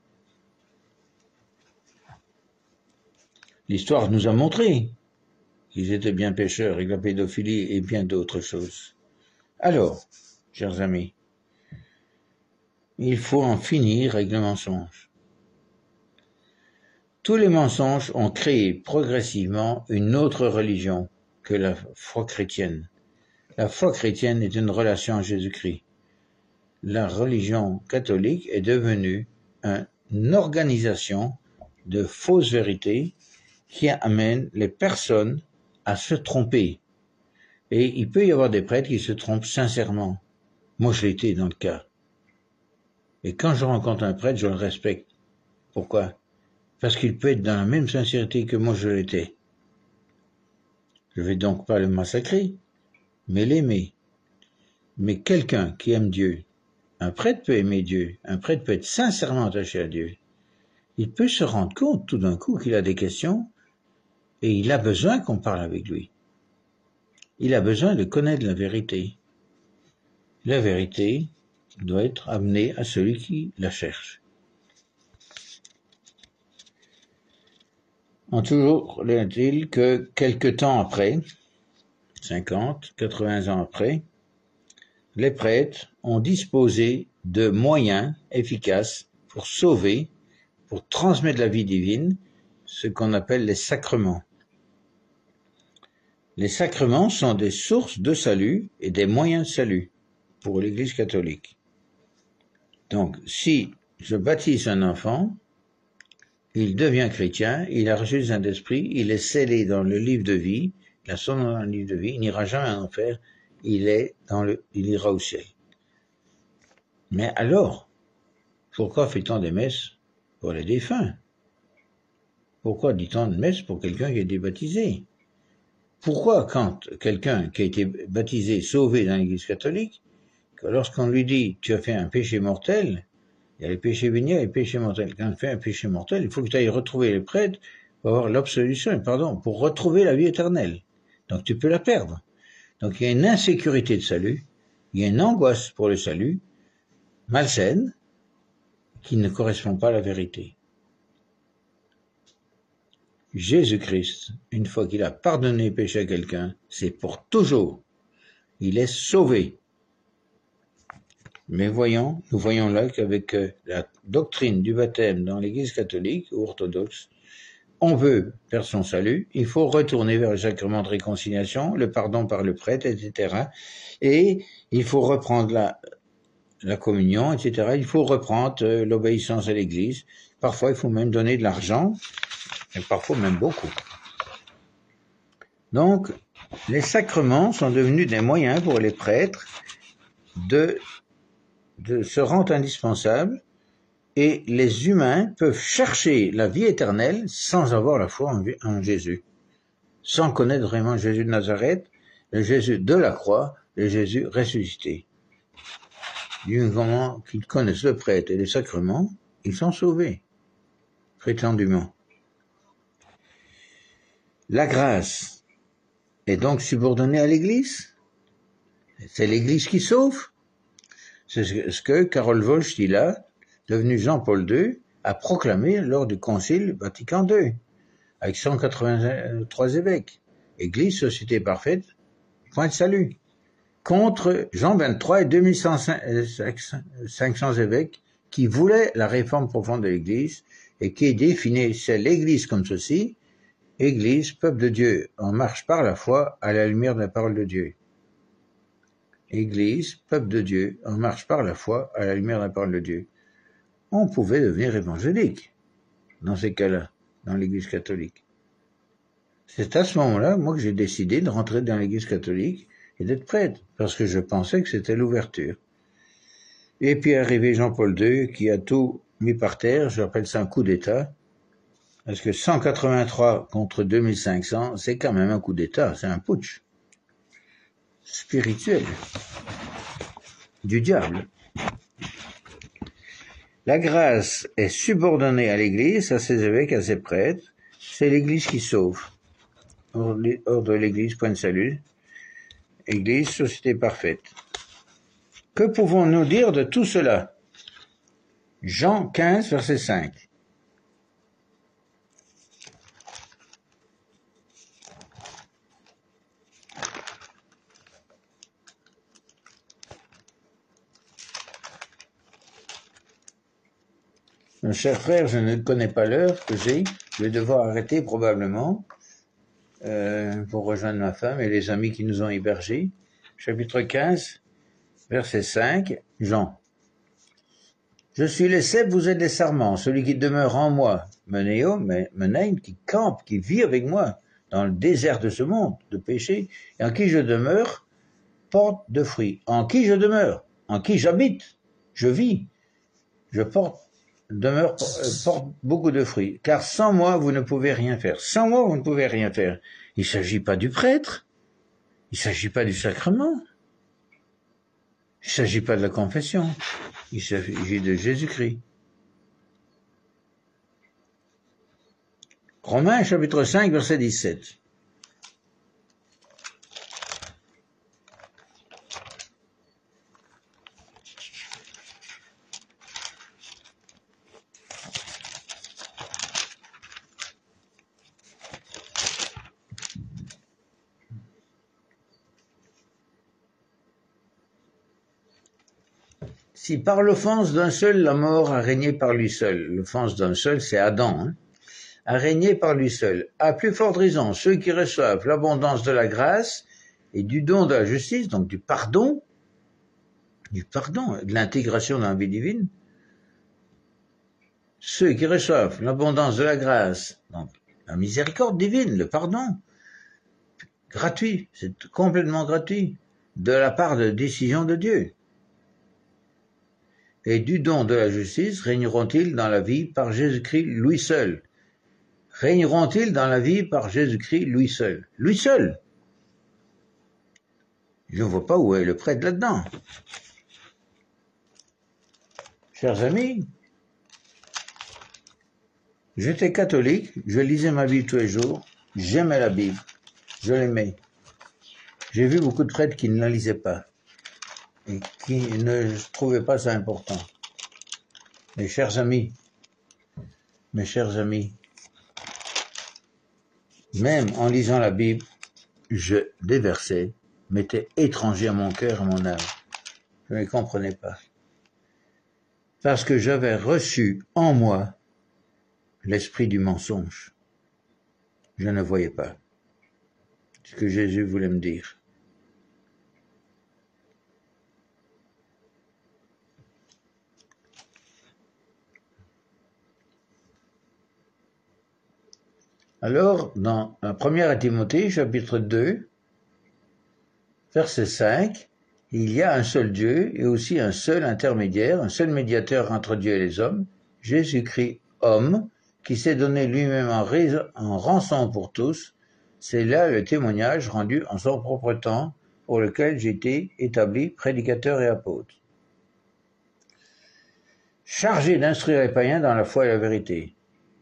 L'histoire nous a montré qu'ils étaient bien pécheurs avec la pédophilie et bien d'autres choses. Alors, chers amis, il faut en finir avec le mensonge. Tous les mensonges ont créé progressivement une autre religion que la foi chrétienne. La foi chrétienne est une relation à Jésus-Christ. La religion catholique est devenue une organisation de fausses vérités qui amène les personnes à se tromper. Et il peut y avoir des prêtres qui se trompent sincèrement. Moi, je l'ai été dans le cas. Et quand je rencontre un prêtre, je le respecte. Pourquoi? Parce qu'il peut être dans la même sincérité que moi je l'étais. Je ne vais donc pas le massacrer, mais l'aimer. Mais quelqu'un qui aime Dieu, un prêtre peut aimer Dieu, un prêtre peut être sincèrement attaché à Dieu. Il peut se rendre compte tout d'un coup qu'il a des questions et il a besoin qu'on parle avec lui. Il a besoin de connaître la vérité. La vérité doit être amenée à celui qui la cherche. En toujours est-il que quelque temps après, cinquante, quatre-vingts ans après, les prêtres ont disposé de moyens efficaces pour sauver, pour transmettre la vie divine, ce qu'on appelle les sacrements. Les sacrements sont des sources de salut et des moyens de salut pour l'Église catholique. Donc, si je baptise un enfant, il devient chrétien, il a reçu le Saint-Esprit, il est scellé dans le livre de vie, il a son nom dans le livre de vie, il n'ira jamais en enfer, il est dans le, il ira au ciel. Mais alors, pourquoi fait-on des messes pour les défunts? Pourquoi dit-on de messe pour quelqu'un qui a été baptisé? Pourquoi quand quelqu'un qui a été baptisé, sauvé dans l'Église catholique, que lorsqu'on lui dit « tu as fait un péché mortel », il y a les péchés véniels et les péchés mortels. Quand tu fais un péché mortel, il faut que tu ailles retrouver les prêtres pour avoir l'absolution, pardon, pour retrouver la vie éternelle. Donc tu peux la perdre. Donc il y a une insécurité de salut, il y a une angoisse pour le salut, malsaine, qui ne correspond pas à la vérité. Jésus-Christ, une fois qu'il a pardonné le péché à quelqu'un, c'est pour toujours. Il est sauvé. Mais voyons, nous voyons là qu'avec la doctrine du baptême dans l'Église catholique ou orthodoxe, on veut faire son salut, il faut retourner vers le sacrement de réconciliation, le pardon par le prêtre, et cetera. Et il faut reprendre la, la communion, et cetera. Il faut reprendre l'obéissance à l'Église. Parfois, il faut même donner de l'argent, et parfois même beaucoup. Donc, les sacrements sont devenus des moyens pour les prêtres de de se rendre indispensable, et les humains peuvent chercher la vie éternelle sans avoir la foi en, en Jésus, sans connaître vraiment Jésus de Nazareth, le Jésus de la croix, de Jésus ressuscité. Du moment qu'ils connaissent le prêtre et les sacrements, ils sont sauvés, prétendument. La grâce est donc subordonnée à l'Église. C'est l'Église qui sauve. C'est ce que Karol Wojtyla, devenu Jean-Paul deux, a proclamé lors du Concile Vatican deux, avec cent quatre-vingt-trois évêques. Église, société parfaite, point de salut. Contre Jean vingt-trois et deux mille cinq cents évêques qui voulaient la réforme profonde de l'Église et qui définissaient l'Église comme ceci: Église, peuple de Dieu, en marche par la foi à la lumière de la parole de Dieu. Église, peuple de Dieu, en marche par la foi à la lumière de la parole de Dieu. On pouvait devenir évangélique dans ces cas-là, dans l'Église catholique. C'est à ce moment-là, moi, que j'ai décidé de rentrer dans l'Église catholique et d'être prêtre, parce que je pensais que c'était l'ouverture. Et puis est arrivé Jean-Paul deux, qui a tout mis par terre. J'appelle ça un coup d'État, parce que cent quatre-vingt-trois contre deux mille cinq cents, c'est quand même un coup d'État, c'est un putsch spirituel du diable. La grâce est subordonnée à l'Église, à ses évêques, à ses prêtres. C'est l'Église qui sauve. Hors de l'Église, point de salut. Église, société parfaite. Que pouvons-nous dire de tout cela? Jean quinze, verset cinq. Mon cher frère, je ne connais pas l'heure que j'ai. Je vais devoir arrêter probablement euh, pour rejoindre ma femme et les amis qui nous ont hébergés. Chapitre quinze, verset cinq, Jean. Je suis les cèpes, vous êtes les sarments. Celui qui demeure en moi, Menéo, Menein, qui campe, qui vit avec moi dans le désert de ce monde de péché, et en qui je demeure, porte de fruits. En qui je demeure, en qui j'habite, je vis, je porte demeure porte beaucoup de fruits, car sans moi vous ne pouvez rien faire. Sans moi vous ne pouvez rien faire. Il ne s'agit pas du prêtre, il ne s'agit pas du sacrement, il ne s'agit pas de la confession, il s'agit de Jésus-Christ. Romains chapitre cinq verset dix-sept. Si par l'offense d'un seul la mort a régné par lui seul, l'offense d'un seul c'est Adam, hein, a régné par lui seul, à plus forte raison ceux qui reçoivent l'abondance de la grâce et du don de la justice, donc du pardon, du pardon, de l'intégration dans la vie divine, ceux qui reçoivent l'abondance de la grâce, donc la miséricorde divine, le pardon, gratuit, c'est complètement gratuit, de la part de décision de Dieu. Et du don de la justice, régneront-ils dans la vie par Jésus-Christ, lui seul? Régneront-ils dans la vie par Jésus-Christ, lui seul? Lui seul! Je ne vois pas où est le prêtre là-dedans. Chers amis, j'étais catholique, je lisais ma Bible tous les jours, j'aimais la Bible, je l'aimais. J'ai vu beaucoup de prêtres qui ne la lisaient pas et qui ne trouvaient pas ça important. Mes chers amis, mes chers amis, même en lisant la Bible, je, des versets m'étaient étrangers à mon cœur, à mon âme. Je ne les comprenais pas. Parce que j'avais reçu en moi l'esprit du mensonge. Je ne voyais pas ce que Jésus voulait me dire. Alors, dans la première à Timothée, chapitre deux, verset cinq, il y a un seul Dieu et aussi un seul intermédiaire, un seul médiateur entre Dieu et les hommes, Jésus-Christ, homme, qui s'est donné lui-même en, en rançon pour tous. C'est là le témoignage rendu en son propre temps pour lequel j'ai été établi prédicateur et apôtre, chargé d'instruire les païens dans la foi et la vérité.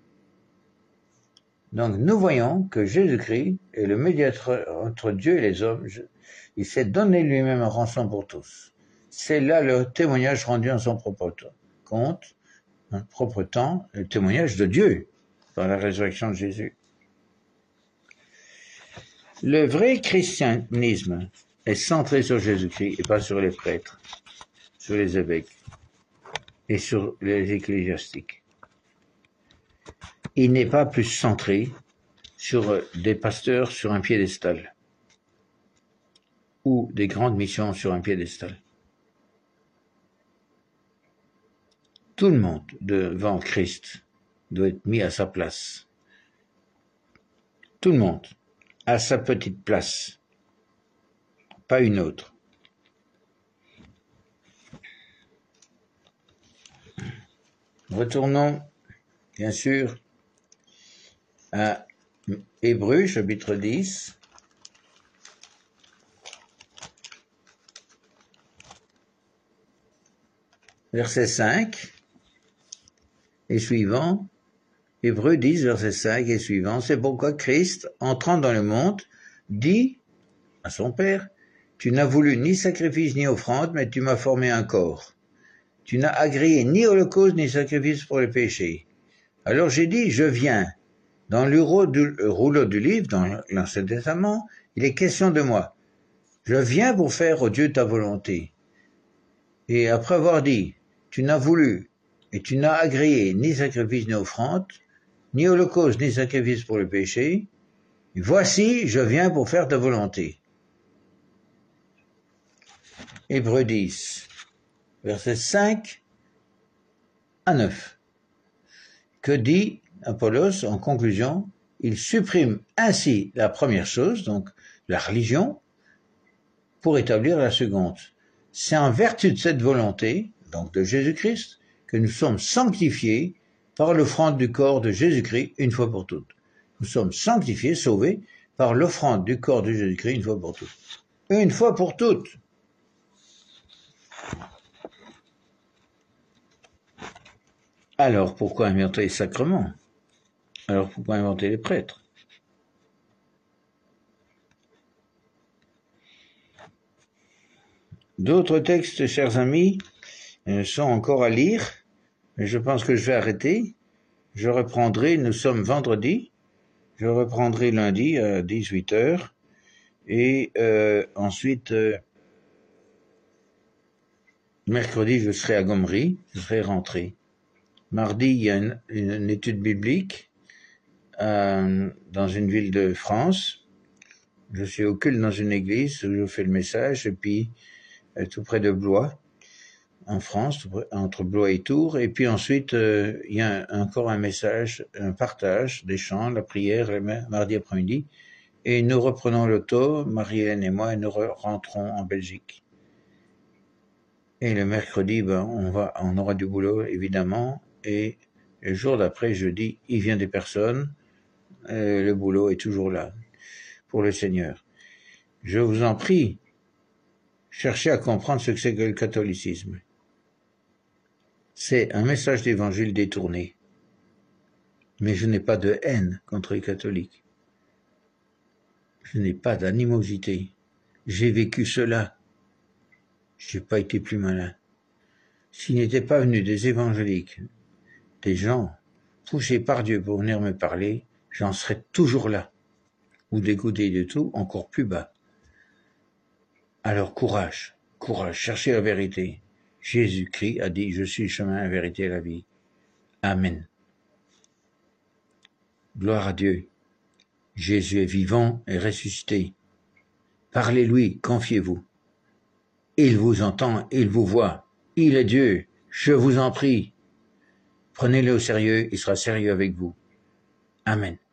Donc nous voyons que Jésus-Christ est le médiateur entre Dieu et les hommes. Il s'est donné lui-même en rançon pour tous. C'est là le témoignage rendu en son propre compte, en propre temps, le témoignage de Dieu dans la résurrection de Jésus. Le vrai christianisme est centré sur Jésus-Christ et pas sur les prêtres, sur les évêques et sur les ecclésiastiques. Il n'est pas plus centré sur des pasteurs sur un piédestal ou des grandes missions sur un piédestal. Tout le monde devant Christ doit être mis à sa place. Tout le monde à sa petite place, pas une autre. Retournons, bien sûr, à Hébreux, chapitre dix. Verset cinq et suivant. Hébreux dix, verset cinq et suivant. C'est pourquoi Christ, entrant dans le monde, dit à son Père, « Tu n'as voulu ni sacrifice ni offrande, mais tu m'as formé un corps. Tu n'as agréé ni holocauste ni sacrifice pour le péché. Alors j'ai dit, je viens. » Dans le rouleau du livre, dans l'Ancien Testament, il est question de moi. Je viens pour faire, ô Dieu, ta volonté. Et après avoir dit, tu n'as voulu et tu n'as agréé ni sacrifice ni offrande, ni holocauste ni sacrifice pour le péché, voici, je viens pour faire ta volonté. Hébreux dix, versets cinq à neuf. Que dit Apollos, en conclusion, il supprime ainsi la première chose, donc la religion, pour établir la seconde. C'est en vertu de cette volonté, donc de Jésus-Christ, que nous sommes sanctifiés par l'offrande du corps de Jésus-Christ une fois pour toutes. Nous sommes sanctifiés, sauvés, par l'offrande du corps de Jésus-Christ une fois pour toutes. Une fois pour toutes. Alors pourquoi inventer les sacrements? Alors pourquoi inventer les prêtres? D'autres textes, chers amis, sont encore à lire, mais je pense que je vais arrêter. Je reprendrai, nous sommes vendredi, je reprendrai lundi à dix-huit heures, et euh, ensuite, euh, mercredi, je serai à Gomery, je serai rentré. Mardi, il y a une, une, une étude biblique euh, dans une ville de France. Je suis au culte dans une église où je fais le message, et puis euh, tout près de Blois, en France, entre Blois et Tours. Et puis ensuite, euh, il y a un, encore un message, un partage des chants, la prière, le mardi après-midi. Et nous reprenons l'auto, Marie-Hélène et moi, et nous rentrons en Belgique. Et le mercredi, ben, on va, on aura du boulot, évidemment. Et le jour d'après, jeudi, il vient des personnes. Euh, le boulot est toujours là pour le Seigneur. Je vous en prie, cherchez à comprendre ce que c'est que le catholicisme. C'est un message d'évangile détourné. Mais je n'ai pas de haine contre les catholiques. Je n'ai pas d'animosité. J'ai vécu cela. Je n'ai pas été plus malin. S'il n'était pas venu des évangéliques, des gens poussés par Dieu pour venir me parler, j'en serais toujours là. Ou dégoûté de tout, encore plus bas. Alors courage, courage, cherchez la vérité. Jésus-Christ a dit, je suis le chemin, la vérité et la vie. Amen. Gloire à Dieu. Jésus est vivant et ressuscité. Parlez-lui, confiez-vous. Il vous entend, il vous voit. Il est Dieu, je vous en prie. Prenez-le au sérieux, il sera sérieux avec vous. Amen.